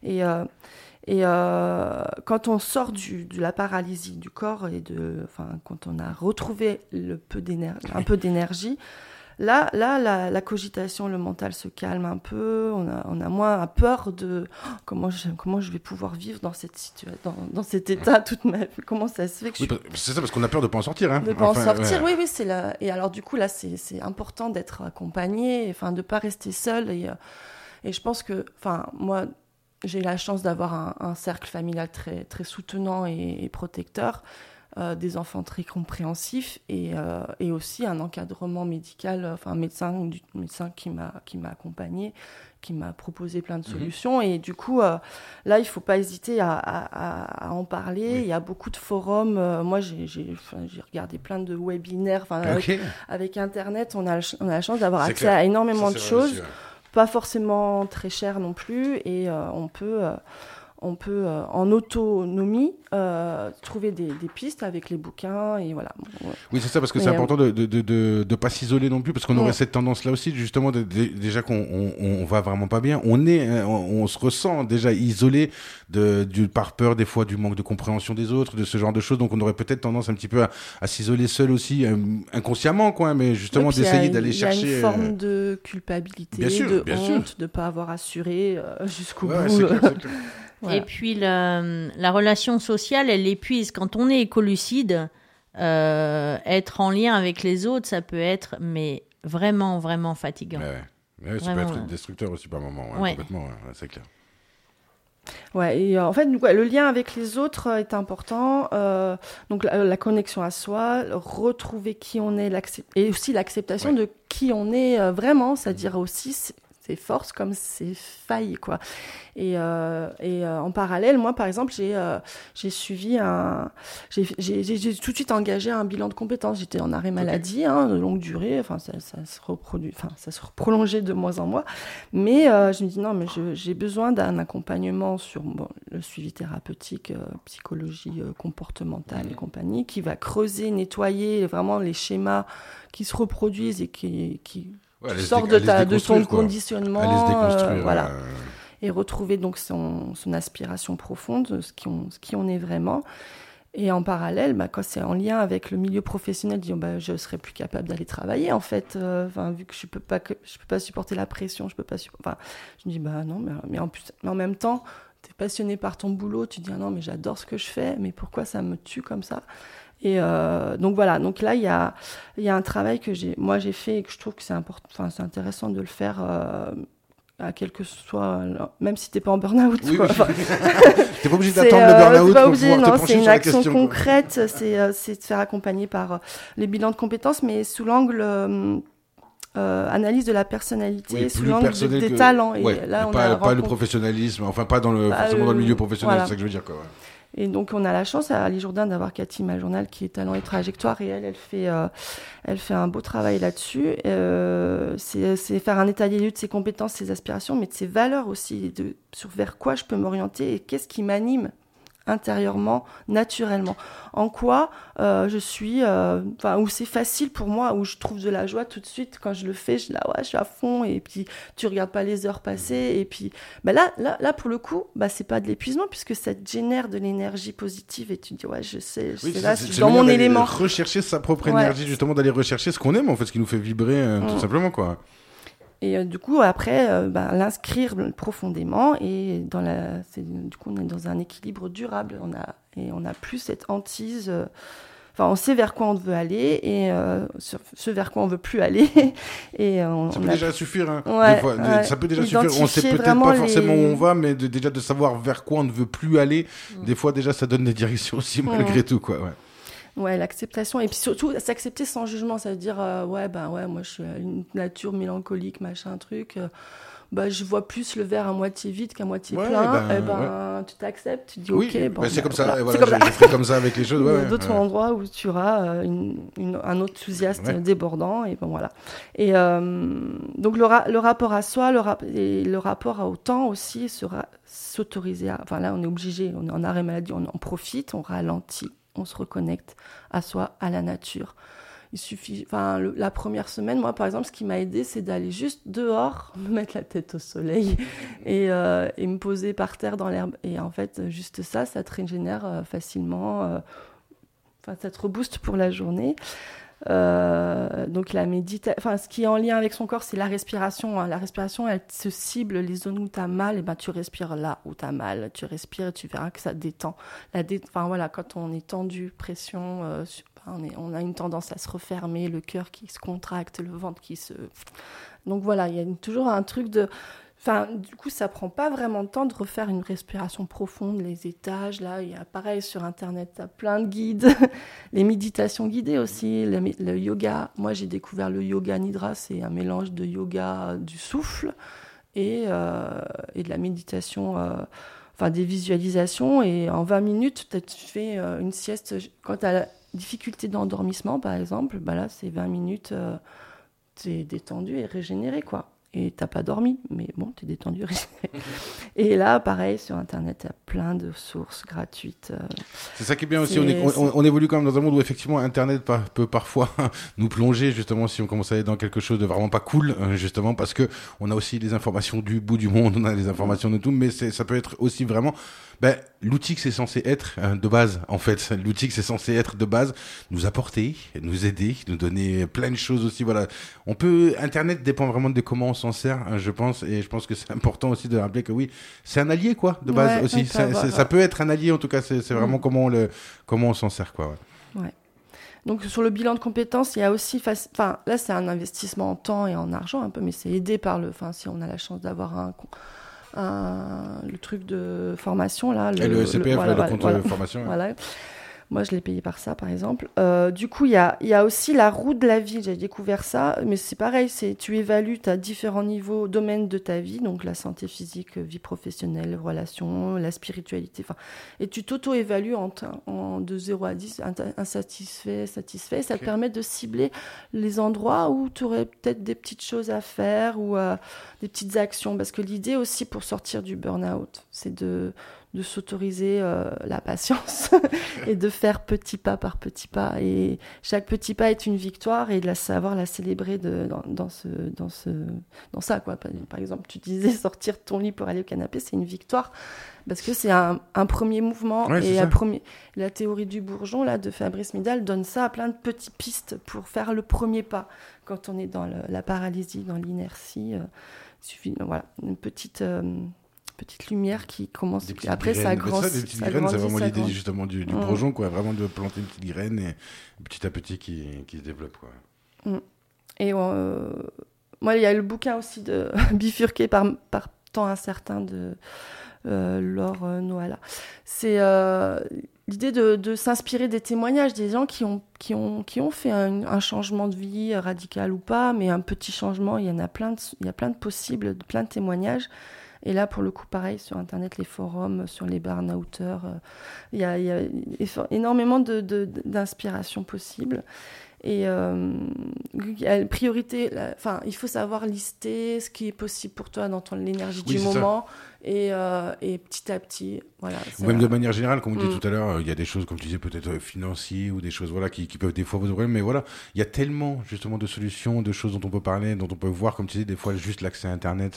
Et quand on sort de la paralysie du corps quand on a retrouvé un peu d'énergie, là, la cogitation, le mental se calme un peu. On a moins peur de comment je vais pouvoir vivre dans cette situation, dans cet état toute ma vie. Comment ça se fait que c'est ça, parce qu'on a peur de pas en sortir. Hein. De pas en sortir, oui, c'est là. Et alors du coup là, c'est important d'être accompagné, de pas rester seul. Et je pense que, moi, j'ai la chance d'avoir un cercle familial très très soutenant et protecteur. Des enfants très compréhensifs et aussi un encadrement médical, un médecin qui m'a accompagnée, qui m'a proposé plein de solutions. Et du coup, là, il faut pas hésiter à en parler. Il y a beaucoup de forums. Moi, j'ai regardé plein de webinaires. Avec Internet, on a la chance d'avoir accès à énormément de choses. Aussi, pas forcément très cher non plus. Et on peut en autonomie trouver des pistes avec les bouquins et voilà. Oui, c'est ça, parce que c'est important de pas s'isoler non plus, parce qu'on aurait cette tendance là aussi, justement, déjà qu'on va vraiment pas bien, on se ressent déjà isolé par peur des fois du manque de compréhension des autres, de ce genre de choses, donc on aurait peut-être tendance un petit peu à s'isoler seul aussi, inconsciemment, quoi, mais justement d'essayer d'aller chercher. Il y a une forme de culpabilité, honte de pas avoir assuré jusqu'au bout. C'est clair. Voilà. Et puis la relation sociale, elle épuise. Quand on est écolucide, être en lien avec les autres, ça peut être vraiment, vraiment fatigant. Ouais, ça peut être destructeur aussi par moment, complètement, c'est clair. Ouais, et en fait, le lien avec les autres est important. Donc, la connexion à soi, retrouver qui on est, et aussi l'acceptation de qui on est vraiment, c'est-à-dire aussi ses forces comme ses failles, quoi. Et en parallèle, moi, par exemple, j'ai suivi j'ai tout de suite engagé un bilan de compétences. J'étais en arrêt maladie, de longue durée. Enfin, ça se prolongeait de mois en mois. Mais je me dis non, mais j'ai besoin d'un accompagnement sur le suivi thérapeutique, psychologie comportementale et compagnie, qui va creuser, nettoyer vraiment les schémas qui se reproduisent et qui sortent de ton conditionnement. Voilà. Et retrouver donc son aspiration profonde, ce qui on est vraiment. Et en parallèle, quand c'est en lien avec le milieu professionnel, je ne serais plus capable d'aller travailler, en fait. Vu que je peux pas supporter la pression, je me dis, non, mais en même temps, tu es passionné par ton boulot, tu te dis, non, mais j'adore ce que je fais, mais pourquoi ça me tue comme ça ? Et donc voilà, donc là il y a un travail que j'ai fait et que je trouve que c'est important, c'est intéressant de le faire à quel que soit, même si t'es pas en burn-out. Oui, t'es pas obligé d'attendre le burn-out pour pouvoir te pencher sur la question. C'est une action concrète, c'est de faire accompagner par les bilans de compétences, mais sous l'angle analyse de la personnalité, sous l'angle des talents. Et là, pas le professionnalisme, enfin pas forcément dans le milieu professionnel, c'est ça que je veux dire, quoi. Et donc, on a la chance à Ali Jourdain d'avoir Cathy Maljournal qui est talent et trajectoire, et elle fait un beau travail là-dessus. C'est faire un état des lieux de ses compétences, ses aspirations, mais de ses valeurs aussi, sur vers quoi je peux m'orienter et qu'est-ce qui m'anime intérieurement, naturellement. En quoi je suis, où c'est facile pour moi, où je trouve de la joie tout de suite quand je le fais, je suis à fond, et puis tu regardes pas les heures passer, et puis là pour le coup, c'est pas de l'épuisement puisque ça te génère de l'énergie positive et tu te dis je sais là, je suis dans mon élément. Rechercher sa propre énergie, justement d'aller rechercher ce qu'on aime, en fait, ce qui nous fait vibrer, tout simplement, quoi. Et du coup, après, l'inscrire profondément. Et du coup, on est dans un équilibre durable. On n'a plus cette hantise. On sait vers quoi on veut aller et ce vers quoi on veut plus aller. Et ça peut déjà suffire. Des fois, ça peut déjà suffire. On sait peut-être pas forcément où on va, mais déjà de savoir vers quoi on ne veut plus aller. Des fois, déjà, ça donne des directions aussi, malgré tout, quoi. Ouais, l'acceptation. Et puis surtout, s'accepter sans jugement. Ça veut dire, moi, je suis une nature mélancolique, machin, truc. Je vois plus le verre à moitié vide qu'à moitié plein. Tu t'acceptes, tu dis, OK. C'est comme ça. Je ferai comme ça avec les choses. Il y a d'autres endroits où tu auras un enthousiasme débordant. Et voilà. Et donc, le rapport à soi, le rapport au temps aussi sera s'autoriser à... Enfin, là, on est obligé. On est en arrêt maladie, on en profite, on ralentit. On se reconnecte à soi, à la nature. Il suffit, la première semaine, moi, par exemple, ce qui m'a aidée, c'est d'aller juste dehors, me mettre la tête au soleil et me poser par terre dans l'herbe. Et en fait, juste ça te régénère facilement. Ça te rebooste pour la journée. Donc la méditation, ce qui est en lien avec son corps, c'est la respiration. La respiration, elle se cible les zones où t'as mal, et tu respires là où t'as mal. Tu respires et tu verras que ça détend. Quand on est tendu, pression, on a une tendance à se refermer, le cœur qui se contracte, le ventre qui se... Donc voilà, il y a toujours un truc de... du coup, ça prend pas vraiment de temps de refaire une respiration profonde, les étages. Là, il y a pareil sur Internet, t'as plein de guides. Les méditations guidées aussi, le yoga. Moi, j'ai découvert le yoga nidra, c'est un mélange de yoga du souffle et de la méditation, des visualisations. Et en 20 minutes, tu fais une sieste. Quand tu as la difficulté d'endormissement, par exemple, là, c'est 20 minutes, t'es détendu et régénéré, quoi. Et t'as pas dormi, mais bon, t'es détendu. Et là, pareil, sur Internet, il y a plein de sources gratuites. C'est ça qui est bien aussi. On évolue quand même dans un monde où, effectivement, Internet peut parfois nous plonger, justement, si on commence à aller dans quelque chose de vraiment pas cool, justement, parce que on a aussi les informations du bout du monde, on a les informations de tout, mais ça peut être aussi vraiment... l'outil que c'est censé être de base, en fait. L'outil que c'est censé être de base, nous apporter, nous aider, nous donner plein de choses aussi. Voilà. Internet dépend vraiment de comment on s'en sert, je pense, et je pense que c'est important aussi de rappeler que oui, c'est un allié, quoi, de base aussi. Ça peut être un allié, en tout cas, c'est vraiment comment on s'en sert, quoi. Ouais. Donc, sur le bilan de compétences, il y a aussi... là, c'est un investissement en temps et en argent, un peu, mais c'est aidé par si on a la chance d'avoir le truc de formation là. Le CPF, le compte de formation. Voilà. Moi, je l'ai payé par ça, par exemple. Du coup, il y a aussi la roue de la vie. J'ai découvert ça, mais c'est pareil. Tu évalues, tu as différents niveaux, domaines de ta vie, donc la santé physique, vie professionnelle, relations, la spiritualité. Et tu t'auto-évalues de 0 à 10, insatisfait, satisfait. Ça te permet de cibler les endroits où tu aurais peut-être des petites choses à faire ou des petites actions. Parce que l'idée aussi pour sortir du burn-out, c'est de s'autoriser la patience et de faire petit pas par petit pas. Et chaque petit pas est une victoire et de savoir la célébrer dans ça, quoi. Par exemple, tu disais sortir de ton lit pour aller au canapé, c'est une victoire parce que c'est un premier mouvement. Ouais, et la théorie du bourgeon là, de Fabrice Midal donne ça à plein de petites pistes pour faire le premier pas. Quand on est dans la paralysie, dans l'inertie, il suffit une petite lumière qui commence. Après, ça grandit. Des petites graines, c'est vraiment l'idée justement du bourgeon, quoi. Vraiment de planter une petite graine et petit à petit qui se développe, quoi. Et moi, il y a le bouquin aussi de Bifurqué par temps incertain de Laure Noala. C'est l'idée de s'inspirer des témoignages des gens qui ont fait un changement de vie radical ou pas, mais un petit changement. Il y a plein de possibles, plein de témoignages. Et là, pour le coup, pareil, sur Internet, les forums, sur les burn-outers, il y a énormément d'inspiration possible. Et priorité, il faut savoir lister ce qui est possible pour toi dans l'énergie du moment. Et petit à petit, voilà. Ou même de manière générale, comme on dit tout à l'heure, il y a des choses, comme tu disais, peut-être financiers ou des choses qui peuvent des fois vous ouvrir. Mais voilà, il y a tellement justement de solutions, de choses dont on peut parler, dont on peut voir, comme tu disais, des fois juste l'accès à Internet,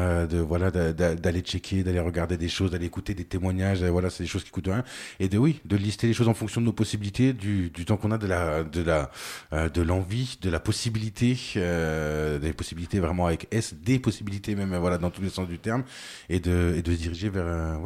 d'aller checker, d'aller regarder des choses, d'aller écouter des témoignages. Voilà, c'est des choses qui coûtent rien. Et de lister les choses en fonction de nos possibilités, du temps qu'on a, de l'envie, de la possibilité, des possibilités vraiment avec S, des possibilités même, voilà, dans tous les sens du terme, et de se diriger vers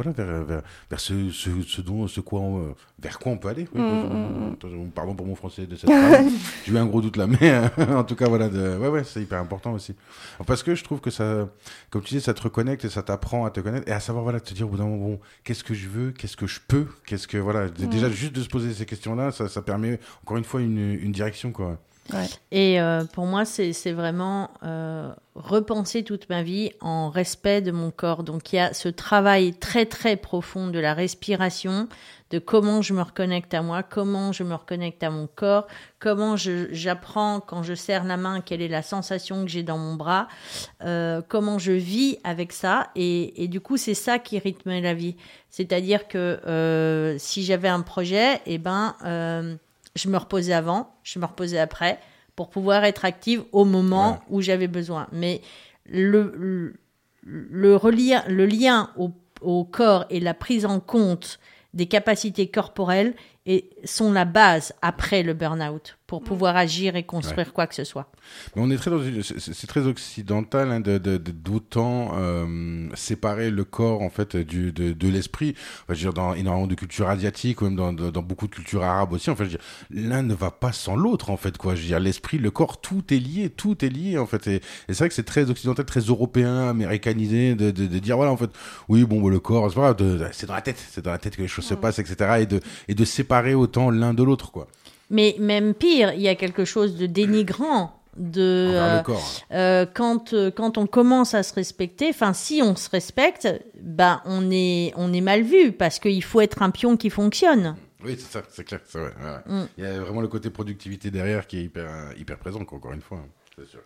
vers quoi on peut aller. Pardon pour mon français de cette phrase. J'ai eu un gros doute là, mais en tout cas voilà, c'est hyper important aussi. Parce que je trouve que ça, comme tu dis, ça te reconnecte et ça t'apprend à te connaître et à savoir te dire au bout d'un moment, qu'est-ce que je veux, qu'est-ce que je peux, déjà juste de se poser ces questions-là, ça permet encore une fois une direction, quoi. Ouais. Et pour moi, c'est vraiment repenser toute ma vie en respect de mon corps. Donc, il y a ce travail très, très profond de la respiration, de comment je me reconnecte à moi, comment je me reconnecte à mon corps, comment j'apprends quand je serre la main, quelle est la sensation que j'ai dans mon bras, comment je vis avec ça. Et du coup, c'est ça qui rythme la vie. C'est-à-dire que si j'avais un projet, je me reposais avant, je me reposais après, pour pouvoir être active au moment où j'avais besoin. Mais le lien au corps et la prise en compte des capacités corporelles sont la base après le burn-out pour pouvoir agir et construire quoi que ce soit. Mais on est c'est très occidental d'autant séparer le corps en fait de l'esprit. Enfin, je veux dire, dans énormément de cultures asiatiques ou même dans beaucoup de cultures arabes aussi. En fait, je veux dire, l'un ne va pas sans l'autre en fait, quoi. Je veux dire, l'esprit, le corps, tout est lié en fait. Et c'est vrai que c'est très occidental, très européen, américanisé de dire voilà en fait, oui bon le corps, c'est pas grave, c'est dans la tête que les choses se passent, etc. Et de séparer autant l'un de l'autre, quoi. Mais même pire, il y a quelque chose de dénigrant envers le corps. Quand on commence à se respecter, enfin si on se respecte, on est mal vu parce qu'il faut être un pion qui fonctionne. Oui, c'est ça, c'est clair, c'est vrai. Ouais. Il y a vraiment le côté productivité derrière qui est hyper présent, quoi, encore une fois, c'est sûr.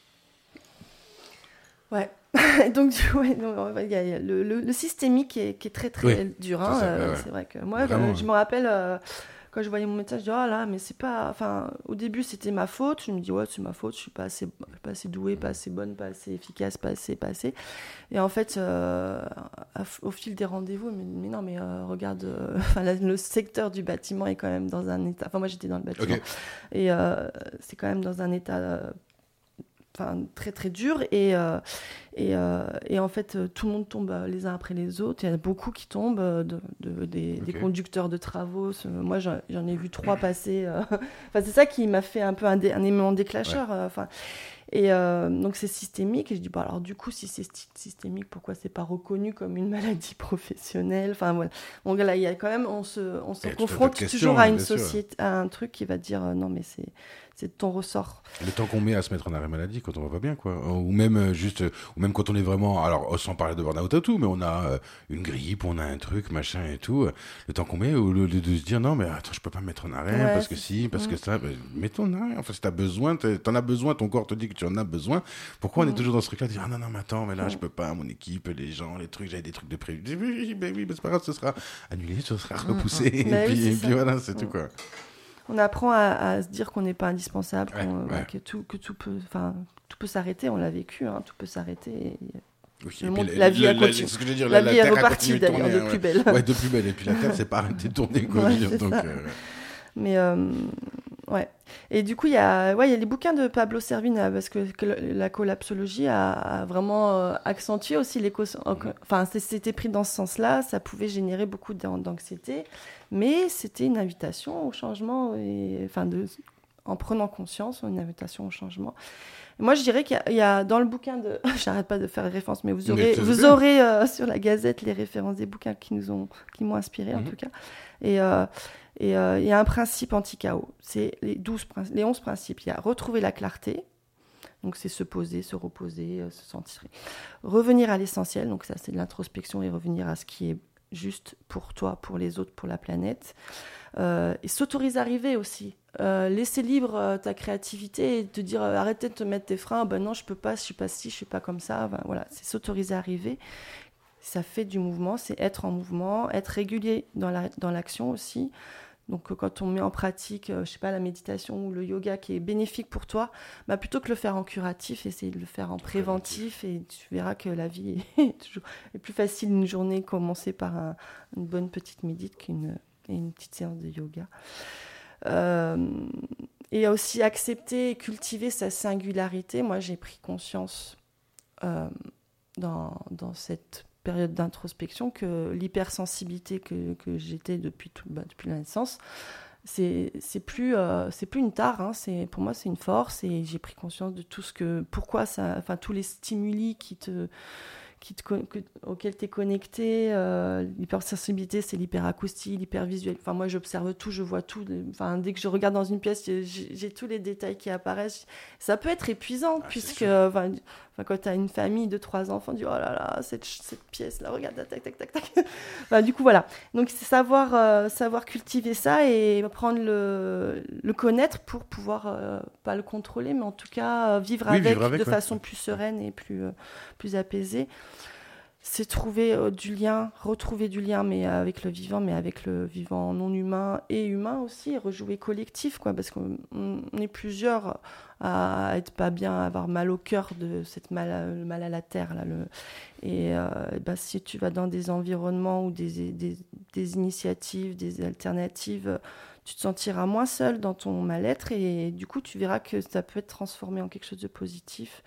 Ouais. Donc, il y a le systémique qui est très très dur. C'est vrai que moi, je me rappelle quand je voyais mon médecin, je dis mais c'est pas. Enfin, au début, c'était ma faute. Je me dis c'est ma faute. Je suis pas assez douée, pas assez bonne, pas assez efficace, pas assez. Et en fait, au fil des rendez-vous, mais non, mais regarde, le secteur du bâtiment est quand même dans un état. Enfin, moi, j'étais dans le bâtiment et c'est quand même dans un état. Très très dur et en fait tout le monde tombe les uns après les autres. Il y en a beaucoup qui tombent des conducteurs de travaux. Moi j'en ai vu 3 passer. C'est ça qui m'a fait un peu un élément déclencheur. Et donc c'est systémique. Et je dis alors du coup, si c'est systémique, pourquoi c'est pas reconnu comme une maladie professionnelle? Enfin voilà. Donc là, il y a quand même, on se confronte toujours à une société, à un truc qui va dire non mais c'est de ton ressort. Le temps qu'on met à se mettre en arrêt maladie quand on va pas bien, quoi. Ou même ou même quand on est vraiment, alors sans parler de burn-out et tout, mais on a une grippe, on a un truc, machin et tout. Le temps qu'on met, au lieu de se dire non mais attends, je peux pas me mettre en arrêt parce que que ça, mets-toi en arrêt. Enfin, si t'as besoin, t'en as besoin, ton corps te dit que tu en as besoin. Pourquoi on est toujours dans ce truc-là de dire ah non mais attends, mais là je peux pas, mon équipe, les gens, les trucs, j'avais des trucs de prévu. Oui, mais c'est pas grave, ce sera annulé, ce sera repoussé et puis voilà, c'est tout, quoi. On apprend à se dire qu'on n'est pas indispensable, que tout peut s'arrêter. On l'a vécu, tout peut s'arrêter. La vie a continué. La vie est repartie d'ailleurs de plus belle. Ouais, de plus belle. Et puis la Terre s'est pas arrêtée de tourner, quoi. Donc, mais ouais. Et du coup, il y a les bouquins de Pablo Servigne, parce que la collapsologie a vraiment accentué aussi enfin, c'était pris dans ce sens-là, ça pouvait générer beaucoup d'anxiété, mais c'était une invitation au changement, en prenant conscience, une invitation au changement. Et moi, je dirais qu'il y a dans le bouquin de... J'arrête pas de faire référence, mais vous aurez sur la Gazette les références des bouquins qui m'ont inspiré, en tout cas. Et il y a un principe anti-chaos. C'est les 11 principes. Il y a retrouver la clarté. Donc, c'est se poser, se reposer, se sentir. Revenir à l'essentiel. Donc, ça, c'est de l'introspection et revenir à ce qui est juste pour toi, pour les autres, pour la planète. Et s'autoriser à rêver aussi. Laisser libre ta créativité et te dire arrêtez de te mettre des freins. Ben non, je peux pas, je suis pas ci, je suis pas comme ça. Ben, voilà, c'est s'autoriser à rêver. Ça fait du mouvement, c'est être en mouvement, être régulier dans l'action aussi. Donc quand on met en pratique, je sais pas, la méditation ou le yoga qui est bénéfique pour toi, bah plutôt que le faire en curatif, essayer de le faire en préventif et tu verras que la vie est plus facile une journée commencer par une bonne petite médite une petite séance de yoga. Et aussi accepter et cultiver sa singularité. Moi, j'ai pris conscience dans cette période d'introspection que l'hypersensibilité que j'étais depuis la naissance, c'est plus une tare, pour moi c'est une force et j'ai pris conscience de tout tous les stimuli auquel tu es connecté. L'hypersensibilité, c'est l'hyperacoustie, l'hypervisuel. Enfin, moi, j'observe tout, je vois tout. Enfin, dès que je regarde dans une pièce, j'ai tous les détails qui apparaissent. Ça peut être épuisant, puisque quand tu as une famille de 3 enfants, tu dis « Oh là là, cette pièce-là, regarde, tac, tac, tac, tac. » Du coup, voilà. Donc, c'est savoir cultiver ça et apprendre le connaître pour pouvoir, pas le contrôler, mais en tout cas, vivre avec de façon plus sereine et plus apaisée. C'est retrouver du lien, mais avec le vivant non humain et humain aussi, et rejouer collectif, quoi, parce qu'on est plusieurs à être pas bien, à avoir mal au cœur de cette mal à la terre là. Si tu vas dans des environnements ou des initiatives, des alternatives, tu te sentiras moins seul dans ton mal-être et du coup tu verras que ça peut être transformé en quelque chose de positif.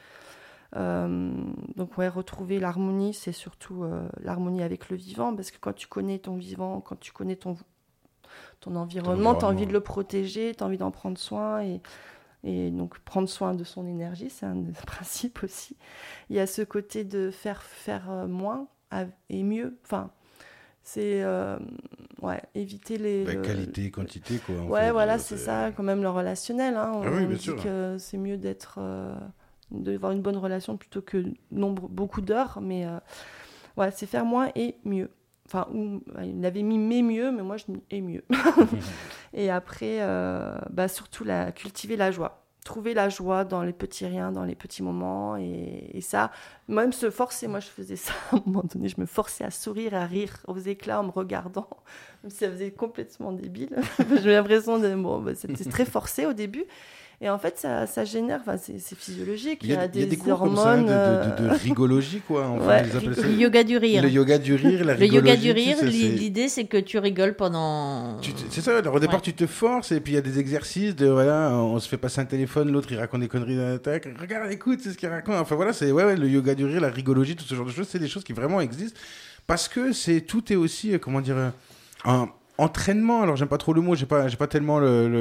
Donc retrouver l'harmonie, c'est surtout l'harmonie avec le vivant, parce que quand tu connais ton vivant, quand tu connais ton environnement, tu as envie de le protéger, tu as envie d'en prendre soin et donc prendre soin de son énergie, c'est un des principes aussi. Il y a ce côté de faire moins et mieux, enfin c'est éviter les qualité et quantité, quoi. C'est ça, quand même le relationnel, on dit sûr, que c'est mieux d'avoir une bonne relation plutôt que beaucoup d'heures, mais c'est faire moins et mieux. Enfin, il avait mis mais mieux, mais moi je dis et mieux. Et après, surtout cultiver la joie. Trouver la joie dans les petits riens, dans les petits moments, et ça, même se forcer. Moi, je faisais ça à un moment donné, je me forçais à sourire, à rire aux éclats en me regardant, même si ça faisait complètement débile. J'ai l'impression c'était très forcé au début. Et en fait, ça génère, c'est physiologique. Il y a des cours hormones. Comme ça, de rigologie, quoi. Le yoga du rire. Le yoga du rire, la rigologie. Le yoga du rire, l'idée, c'est que tu rigoles pendant... C'est ça, au départ, tu te forces, et puis il y a des exercices on se fait passer un téléphone, l'autre, il raconte des conneries dans l'attaque. Regarde, écoute, c'est ce qu'il raconte. Enfin, voilà, c'est le yoga du rire, la rigologie, tout ce genre de choses, c'est des choses qui vraiment existent. Parce que tout est aussi, entraînement. Alors j'aime pas trop le mot, j'ai pas tellement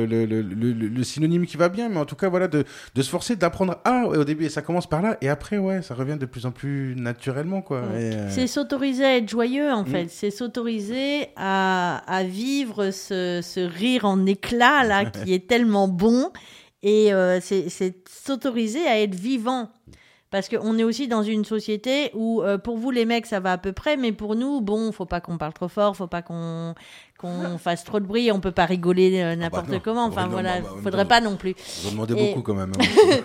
le synonyme qui va bien, mais en tout cas voilà de se forcer, d'apprendre au début, et ça commence par là, et après ça revient de plus en plus naturellement quoi. C'est s'autoriser à être joyeux en fait, c'est s'autoriser à vivre ce rire en éclats là qui est tellement bon, et c'est s'autoriser à être vivant. Parce qu'on est aussi dans une société où, pour vous, les mecs, ça va à peu près, mais pour nous, faut pas qu'on parle trop fort, faut pas qu'on fasse trop de bruit, on peut pas rigoler n'importe comment. Enfin, faudrait pas non plus. Vous en demandez beaucoup quand même.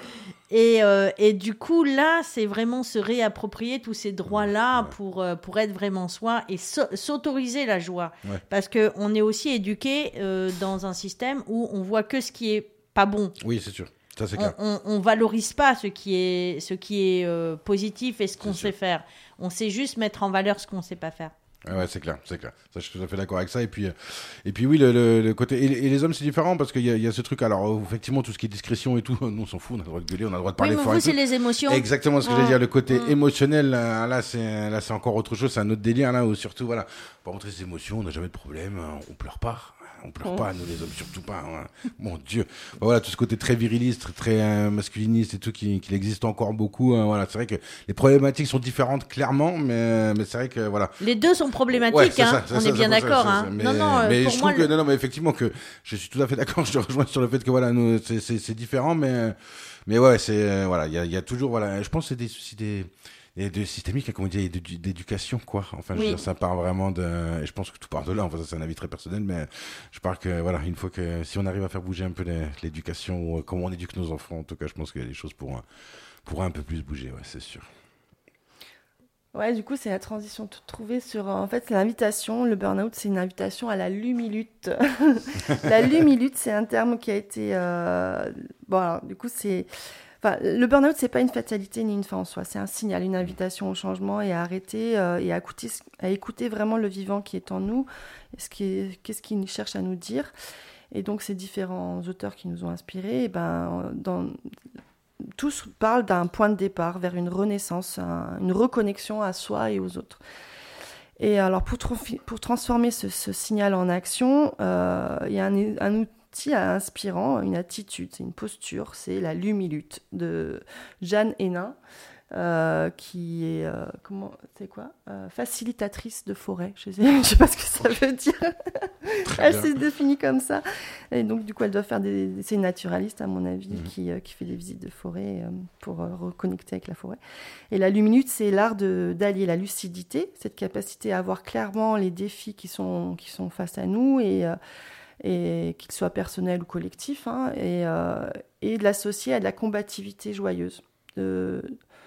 Et du coup, là, c'est vraiment se réapproprier tous ces droits-là pour être vraiment soi et s'autoriser la joie. Ouais. Parce qu'on est aussi éduqué dans un système où on voit que ce qui est pas bon. Oui, c'est sûr. Ça, c'est clair. On valorise pas ce qui est positif et ce qu'on sait faire. On sait juste mettre en valeur ce qu'on sait pas faire. Ouais, c'est clair. Ça, je suis tout à fait d'accord avec ça. Et puis oui, le côté et les hommes, c'est différent parce qu'il y a ce truc. Alors, effectivement, tout ce qui est discrétion et tout, nous, on s'en fout. On a le droit de gueuler, on a le droit de parler fort. Oui, mais vous, c'est les émotions. Exactement ce que j'allais dire. Le côté émotionnel, là, c'est encore autre chose. C'est un autre délire là où surtout, voilà, pour montrer ses émotions, on n'a jamais de problème. On pleure pas. On pleure pas, nous les hommes, surtout pas. Hein. Mon Dieu. Voilà, tout ce côté très viriliste, très masculiniste et tout qui existe encore beaucoup. Voilà, c'est vrai que les problématiques sont différentes, clairement, mais c'est vrai que voilà. Les deux sont problématiques, on est bien d'accord. Mais je trouve que mais effectivement que je suis tout à fait d'accord. Je te rejoins sur le fait que voilà, nous c'est différent, mais ouais, c'est voilà, il y a toujours voilà. Je pense que c'est des soucis de systémique, comme on dit, d'éducation, quoi. Enfin, je veux dire, ça part vraiment et je pense que tout part de là. Enfin, ça, c'est un avis très personnel, mais je parle que, voilà, une fois que, si on arrive à faire bouger un peu l'éducation, ou comment on éduque nos enfants, en tout cas, je pense qu'il y a des choses pour un peu plus bouger, ouais, c'est sûr. Ouais, du coup, c'est la transition toute trouvée sur... En fait, c'est l'invitation. Le burn-out, c'est une invitation à la lumilute. La lumilute, c'est un terme qui a été... Bon, alors, du coup, c'est... Enfin, le burn-out, c'est pas une fatalité ni une fin en soi. C'est un signal, une invitation au changement et à arrêter et à écouter vraiment le vivant qui est en nous, qu'est-ce qu'il cherche à nous dire. Et donc, ces différents auteurs qui nous ont inspirés, tous parlent d'un point de départ vers une renaissance, une reconnexion à soi et aux autres. Et alors, pour transformer ce signal en action, il y a un outil inspirant, une attitude, c'est une posture, c'est la lumilute de Jeanne Hénin, qui est facilitatrice de forêt. Je sais pas ce que ça veut dire. Elle s'est définie comme ça. Et donc du coup, elle doit faire c'est une naturaliste à mon avis qui fait des visites de forêt pour reconnecter avec la forêt. Et la lumilute, c'est l'art d'allier la lucidité, cette capacité à voir clairement les défis qui sont face à nous et qu'ils soient personnels ou collectifs, et de l'associer à de la combativité joyeuse, de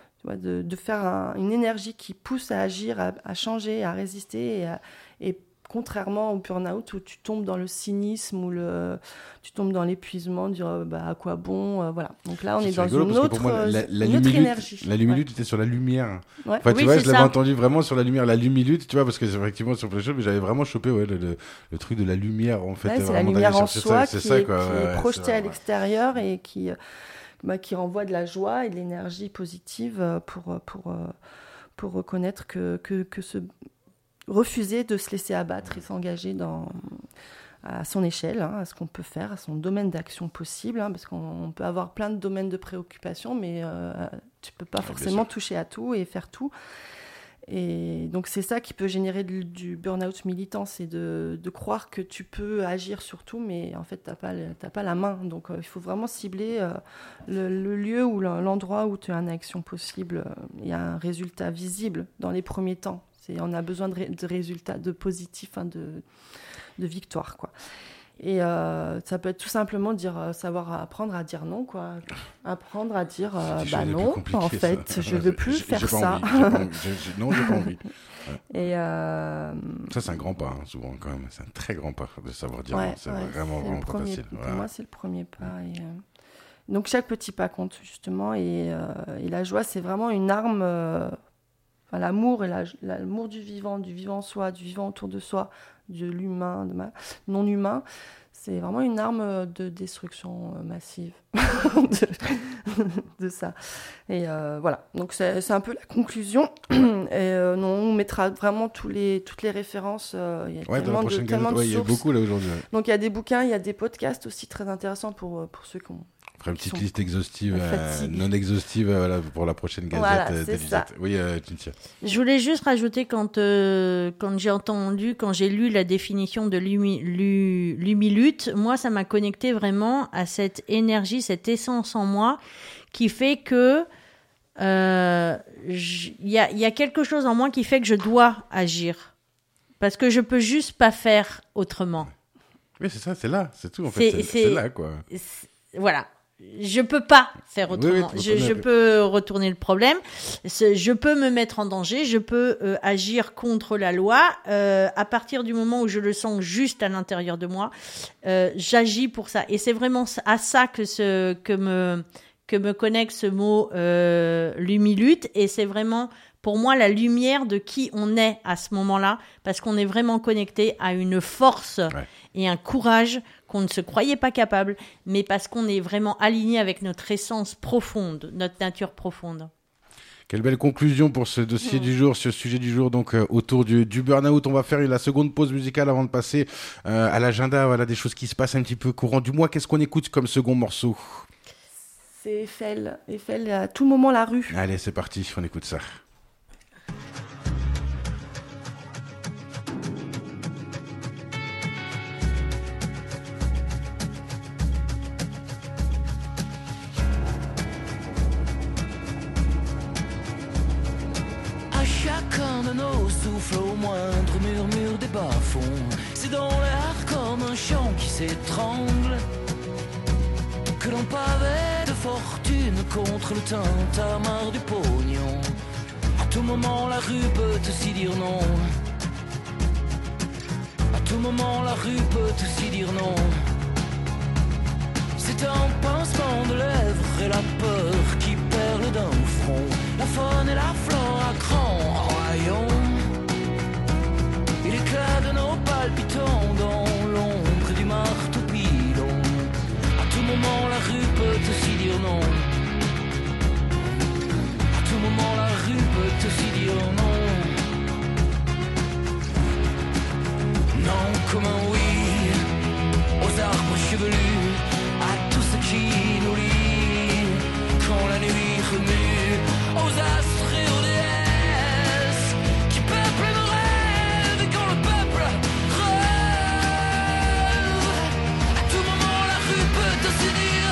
faire une énergie qui pousse à agir, à changer, à résister, et contrairement au burn-out où tu tombes dans le cynisme ou tu tombes dans l'épuisement, dire à quoi bon, voilà. Donc là, on est dans une autre énergie. La lumilute était sur la lumière. Ouais. Enfin, tu vois, je l'avais entendu vraiment sur la lumière, la lumilute, tu vois, parce que c'est effectivement sur plein de choses, mais j'avais vraiment chopé le truc de la lumière, en fait. Ouais, c'est la lumière en soi qui est projetée à l'extérieur et qui renvoie de la joie et de l'énergie positive pour reconnaître que refuser de se laisser abattre et s'engager à son échelle, à ce qu'on peut faire, à son domaine d'action possible, parce qu'on peut avoir plein de domaines de préoccupation, mais tu peux pas forcément toucher à tout et faire tout. Et donc c'est ça qui peut générer du burn-out militant, c'est de croire que tu peux agir sur tout, mais en fait t'as pas la main. Donc il faut vraiment cibler le lieu ou l'endroit où tu as une action possible et un résultat visible dans les premiers temps. On a besoin de résultats, de positifs, de victoire, quoi. Et ça peut être tout simplement apprendre à dire non, quoi. Apprendre à dire non, en fait, je veux plus faire ça. Non, j'ai pas envie. Ouais. Et ça, c'est un grand pas, souvent, quand même. C'est un très grand pas de savoir dire non. C'est vraiment pas facile. Pour moi, c'est le premier pas. Et, donc, chaque petit pas compte, justement. Et la joie, c'est vraiment une arme... l'amour et l'amour du vivant en soi, du vivant autour de soi, de l'humain, non humain, C'est vraiment une arme de destruction massive de ça. Et voilà, donc c'est un peu la conclusion. Et on mettra vraiment toutes les références. Il y a tellement de sources. Il y a beaucoup là aujourd'hui. Ouais. Donc il y a des bouquins, il y a des podcasts aussi très intéressants pour ceux qui ont... On fera une petite liste exhaustive, non exhaustive pour la prochaine Gazette. Voilà, c'est ça. Oui, Cynthia. Je voulais juste rajouter quand j'ai lu la définition de l'humilute, moi ça m'a connecté vraiment à cette énergie, cette essence en moi qui fait que il y a quelque chose en moi qui fait que je dois agir parce que je peux juste pas faire autrement. Oui, c'est ça, c'est là, c'est tout en fait, c'est là quoi. Voilà. Je peux pas faire autrement. Oui, je peux retourner le problème. Je peux me mettre en danger. Je peux agir contre la loi. À partir du moment où je le sens juste à l'intérieur de moi, j'agis pour ça. Et c'est vraiment à ça que me connecte ce mot l'humilute. Et c'est vraiment pour moi la lumière de qui on est à ce moment-là, parce qu'on est vraiment connecté à une force et un courage qu'on ne se croyait pas capable, mais parce qu'on est vraiment aligné avec notre essence profonde, notre nature profonde. Quelle belle conclusion pour ce dossier du jour, ce sujet du jour, donc autour du burn-out. On va faire la seconde pause musicale avant de passer à l'agenda, voilà, des choses qui se passent un petit peu courant du mois. Qu'est-ce qu'on écoute comme second morceau ? C'est Eiffel, à tout moment la rue. Allez, c'est parti, on écoute ça. Chacun de nos souffles au moindre murmure des bas-fonds. C'est dans l'air comme un chant qui s'étrangle que l'on pavait de fortune contre le tintamarre du pognon. À tout moment la rue peut aussi dire non. À tout moment la rue peut aussi dire non. C'est un pincement de lèvres et la peur qui perle d'un front. La faune et la flore à grand royaume. Et l'éclat de nos palpitants dans l'ombre du marteau pilon. À tout moment la rue peut aussi dire non. À tout moment la rue peut aussi dire non. Non comme un oui aux arbres chevelus, à tout ce qui nous lie quand la nuit remue, aux astres et aux déesses qui peuplent nos rêves. Et quand le peuple rêve, à tout moment la rue peut aussi dire.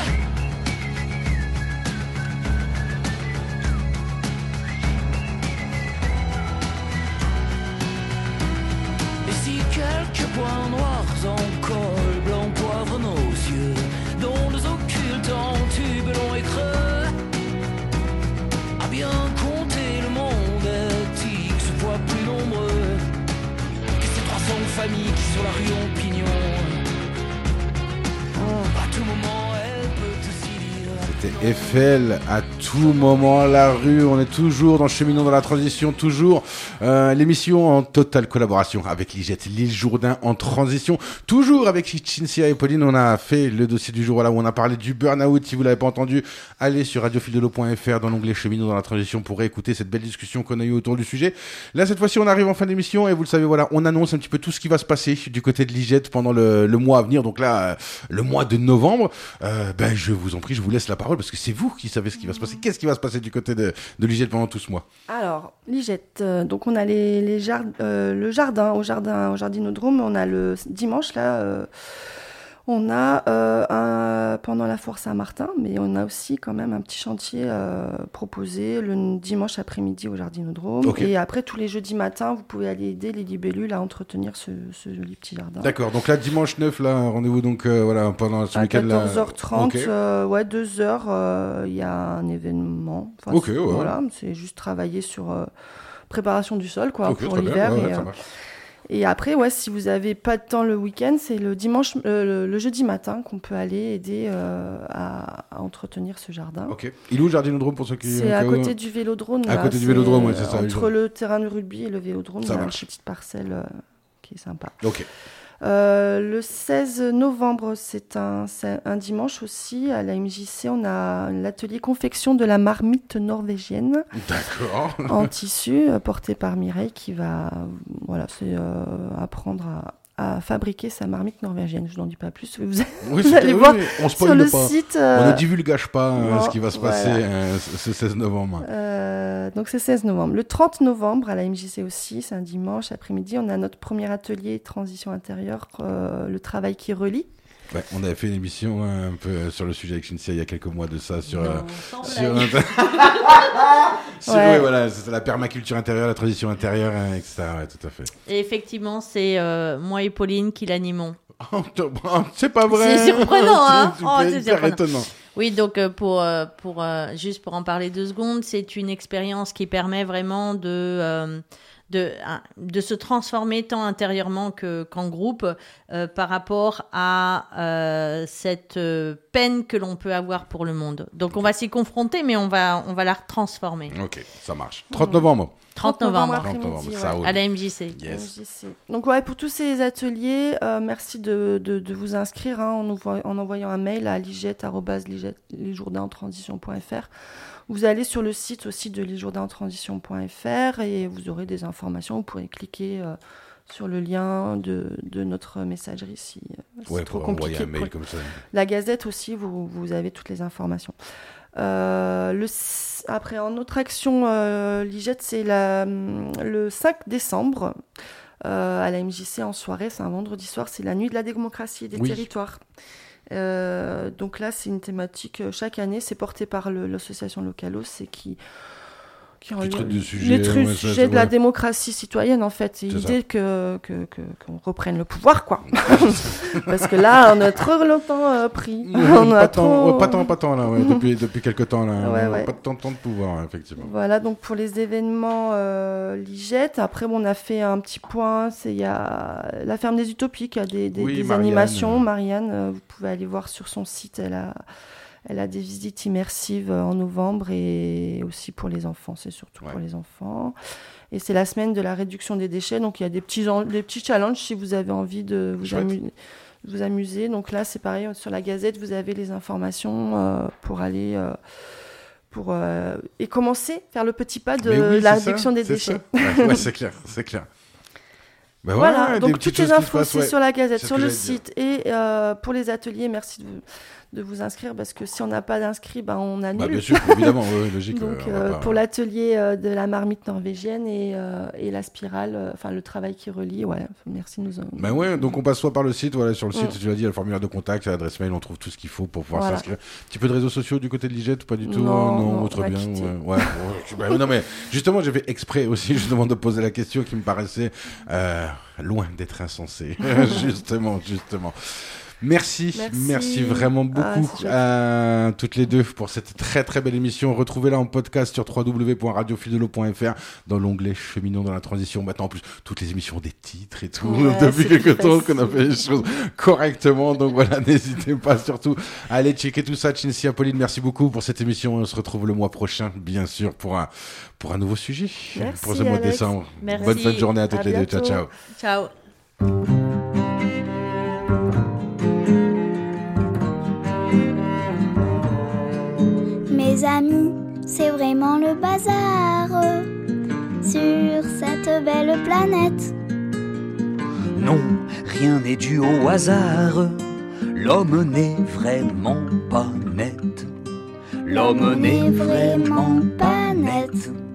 Et si quelques points noirs en col blanc poivre nos yeux, dont nous occultent en tube long et creux, à bien compter le monde éthique se voit plus nombreux que ces 300 familles qui sur la rue ont pignon. À tout moment elle peut aussi dire. C'était Eiffel, à tout moment la rue. On est toujours dans Cheminons dans la transition, toujours l'émission en totale collaboration avec Ligette, Lille Jourdain en transition, toujours avec Cynthia et Pauline. On a fait le dossier du jour là où on a parlé du burn-out. Si vous l'avez pas entendu, allez sur radiofildelo.fr dans l'onglet Cheminons dans la transition pour écouter cette belle discussion qu'on a eue autour du sujet. Là cette fois-ci on arrive en fin d'émission et vous le savez, voilà, on annonce un petit peu tout ce qui va se passer du côté de Ligette pendant le mois à venir. Donc là le mois de novembre, je vous en prie, je vous laisse la parole parce que c'est vous qui savez ce qui va se passer. Qu'est-ce qui va se passer du côté de Ligette pendant tout ce mois? Alors, Ligette, donc on a le jardin au Jardinodrome. On a le dimanche, là, on a pendant la Foire Saint-Martin, mais on a aussi quand même un petit chantier proposé le dimanche après-midi au Jardinodrome. Okay. Et après, tous les jeudis matins, vous pouvez aller aider les libellules à entretenir ce joli petit jardin. D'accord, donc là, dimanche 9, là, rendez-vous donc voilà, pendant ce week-end. À 14h30, okay. 2h, il y a un événement. Enfin, ok, ouais. Voilà, c'est juste travailler sur préparation du sol, quoi, pour l'hiver. Et après, si vous n'avez pas de temps le week-end, c'est le dimanche, le jeudi matin qu'on peut aller aider à entretenir ce jardin. Ok. Il est où le Jardinodrome pour ceux qui... C'est à côté du Vélodrome. À côté du Vélodrome, oui, c'est ça. Entre le terrain de rugby et le Vélodrome, il y a une petite parcelle qui est sympa. Ok. Le 16 novembre, c'est un dimanche aussi. À la MJC, on a l'atelier confection de la marmite norvégienne. D'accord. En tissu, porté par Mireille, qui va apprendre à fabriquer sa marmite norvégienne. Je n'en dis pas plus. Vous allez voir on sur le pas. site. On ne divulgage pas non, ce qui va se passer ce 16 novembre. Donc c'est 16 novembre. Le 30 novembre, à la MJC aussi, c'est un dimanche après-midi, on a notre premier atelier transition intérieure, le travail qui relie. Ouais, on avait fait une émission un peu sur le sujet avec Cynthia il y a quelques mois de ça c'est la permaculture intérieure, la transition intérieure, etc. Ouais, tout à fait. Et effectivement, c'est moi et Pauline qui l'animons. C'est pas vrai. C'est surprenant, hein. C'est hyper étonnant. Oui, donc juste pour en parler 2 secondes, c'est une expérience qui permet vraiment de se transformer tant intérieurement qu'en groupe par rapport à cette peine que l'on peut avoir pour le monde. Donc on va s'y confronter, mais on va la transformer. Ok, ça marche. 30 novembre. 30 novembre, ça roule. à la MJC. Yes. Donc pour tous ces ateliers, merci de vous inscrire en envoyant un mail à ligette@lesjourdainentransition.fr. Vous allez sur le site aussi de lesjourdainentransition.fr et vous aurez des informations. Vous pourrez cliquer sur le lien de notre messagerie si c'est trop compliqué. Un mail comme ça. La Gazette aussi, vous avez toutes les informations. Après, en autre action, Ligette, c'est le 5 décembre à la MJC en soirée, c'est un vendredi soir, c'est la nuit de la démocratie et des territoires. Donc là, c'est une thématique chaque année, c'est porté par l'association Localos, c'est qui traite du sujet de la démocratie citoyenne en fait. C'est l'idée qu'on reprenne le pouvoir quoi. Parce que là on a trop longtemps pris. Pas tant là, depuis quelques temps là. Pas tant de pouvoir effectivement. Voilà donc pour les événements Ligette. Après on a fait un petit point. Il y a la ferme des Utopies qui a des animations. Marianne, vous pouvez aller voir sur son site. Elle a des visites immersives en novembre et aussi pour les enfants, c'est surtout pour les enfants. Et c'est la semaine de la réduction des déchets, donc il y a des petits challenges si vous avez envie de vous amuser. Donc là, c'est pareil, sur la Gazette, vous avez les informations pour aller... et commencer, faire le petit pas de la réduction des déchets. Ouais, c'est clair. Ben voilà, donc toutes les infos, c'est sur la Gazette, sur le site. Et pour les ateliers, merci de vous inscrire, parce que si on n'a pas d'inscrits, on annule. Bien sûr, évidemment, logique. Donc pour l'atelier de la marmite norvégienne et la spirale, le travail qui relie, merci de nous en... donc on passe soit par le site, sur le site, tu l'as dit, il y a le formulaire de contact, l'adresse mail, on trouve tout ce qu'il faut pour pouvoir s'inscrire. Un petit peu de réseaux sociaux du côté de Ligette ou pas du tout? Non, très bien. Non, mais justement, j'ai fait exprès aussi, justement, de poser la question qui me paraissait loin d'être insensée. Justement. Merci vraiment beaucoup à toutes les deux pour cette très très belle émission. Retrouvez-la en podcast sur www.radiofidelo.fr dans l'onglet Cheminons dans la transition. Maintenant, en plus, toutes les émissions ont des titres et tout. Depuis quelques temps qu'on a fait les choses correctement. Donc voilà, n'hésitez pas surtout à aller checker tout ça. Cynthia, Pauline, merci beaucoup pour cette émission. On se retrouve le mois prochain, bien sûr, pour un nouveau sujet. Merci, pour ce mois de décembre. Merci. Bonne fin de journée à toutes les deux. Ciao. Ciao. Mes amis, c'est vraiment le bazar sur cette belle planète. Non, rien n'est dû au hasard. L'homme n'est vraiment pas net. L'homme n'est vraiment pas net.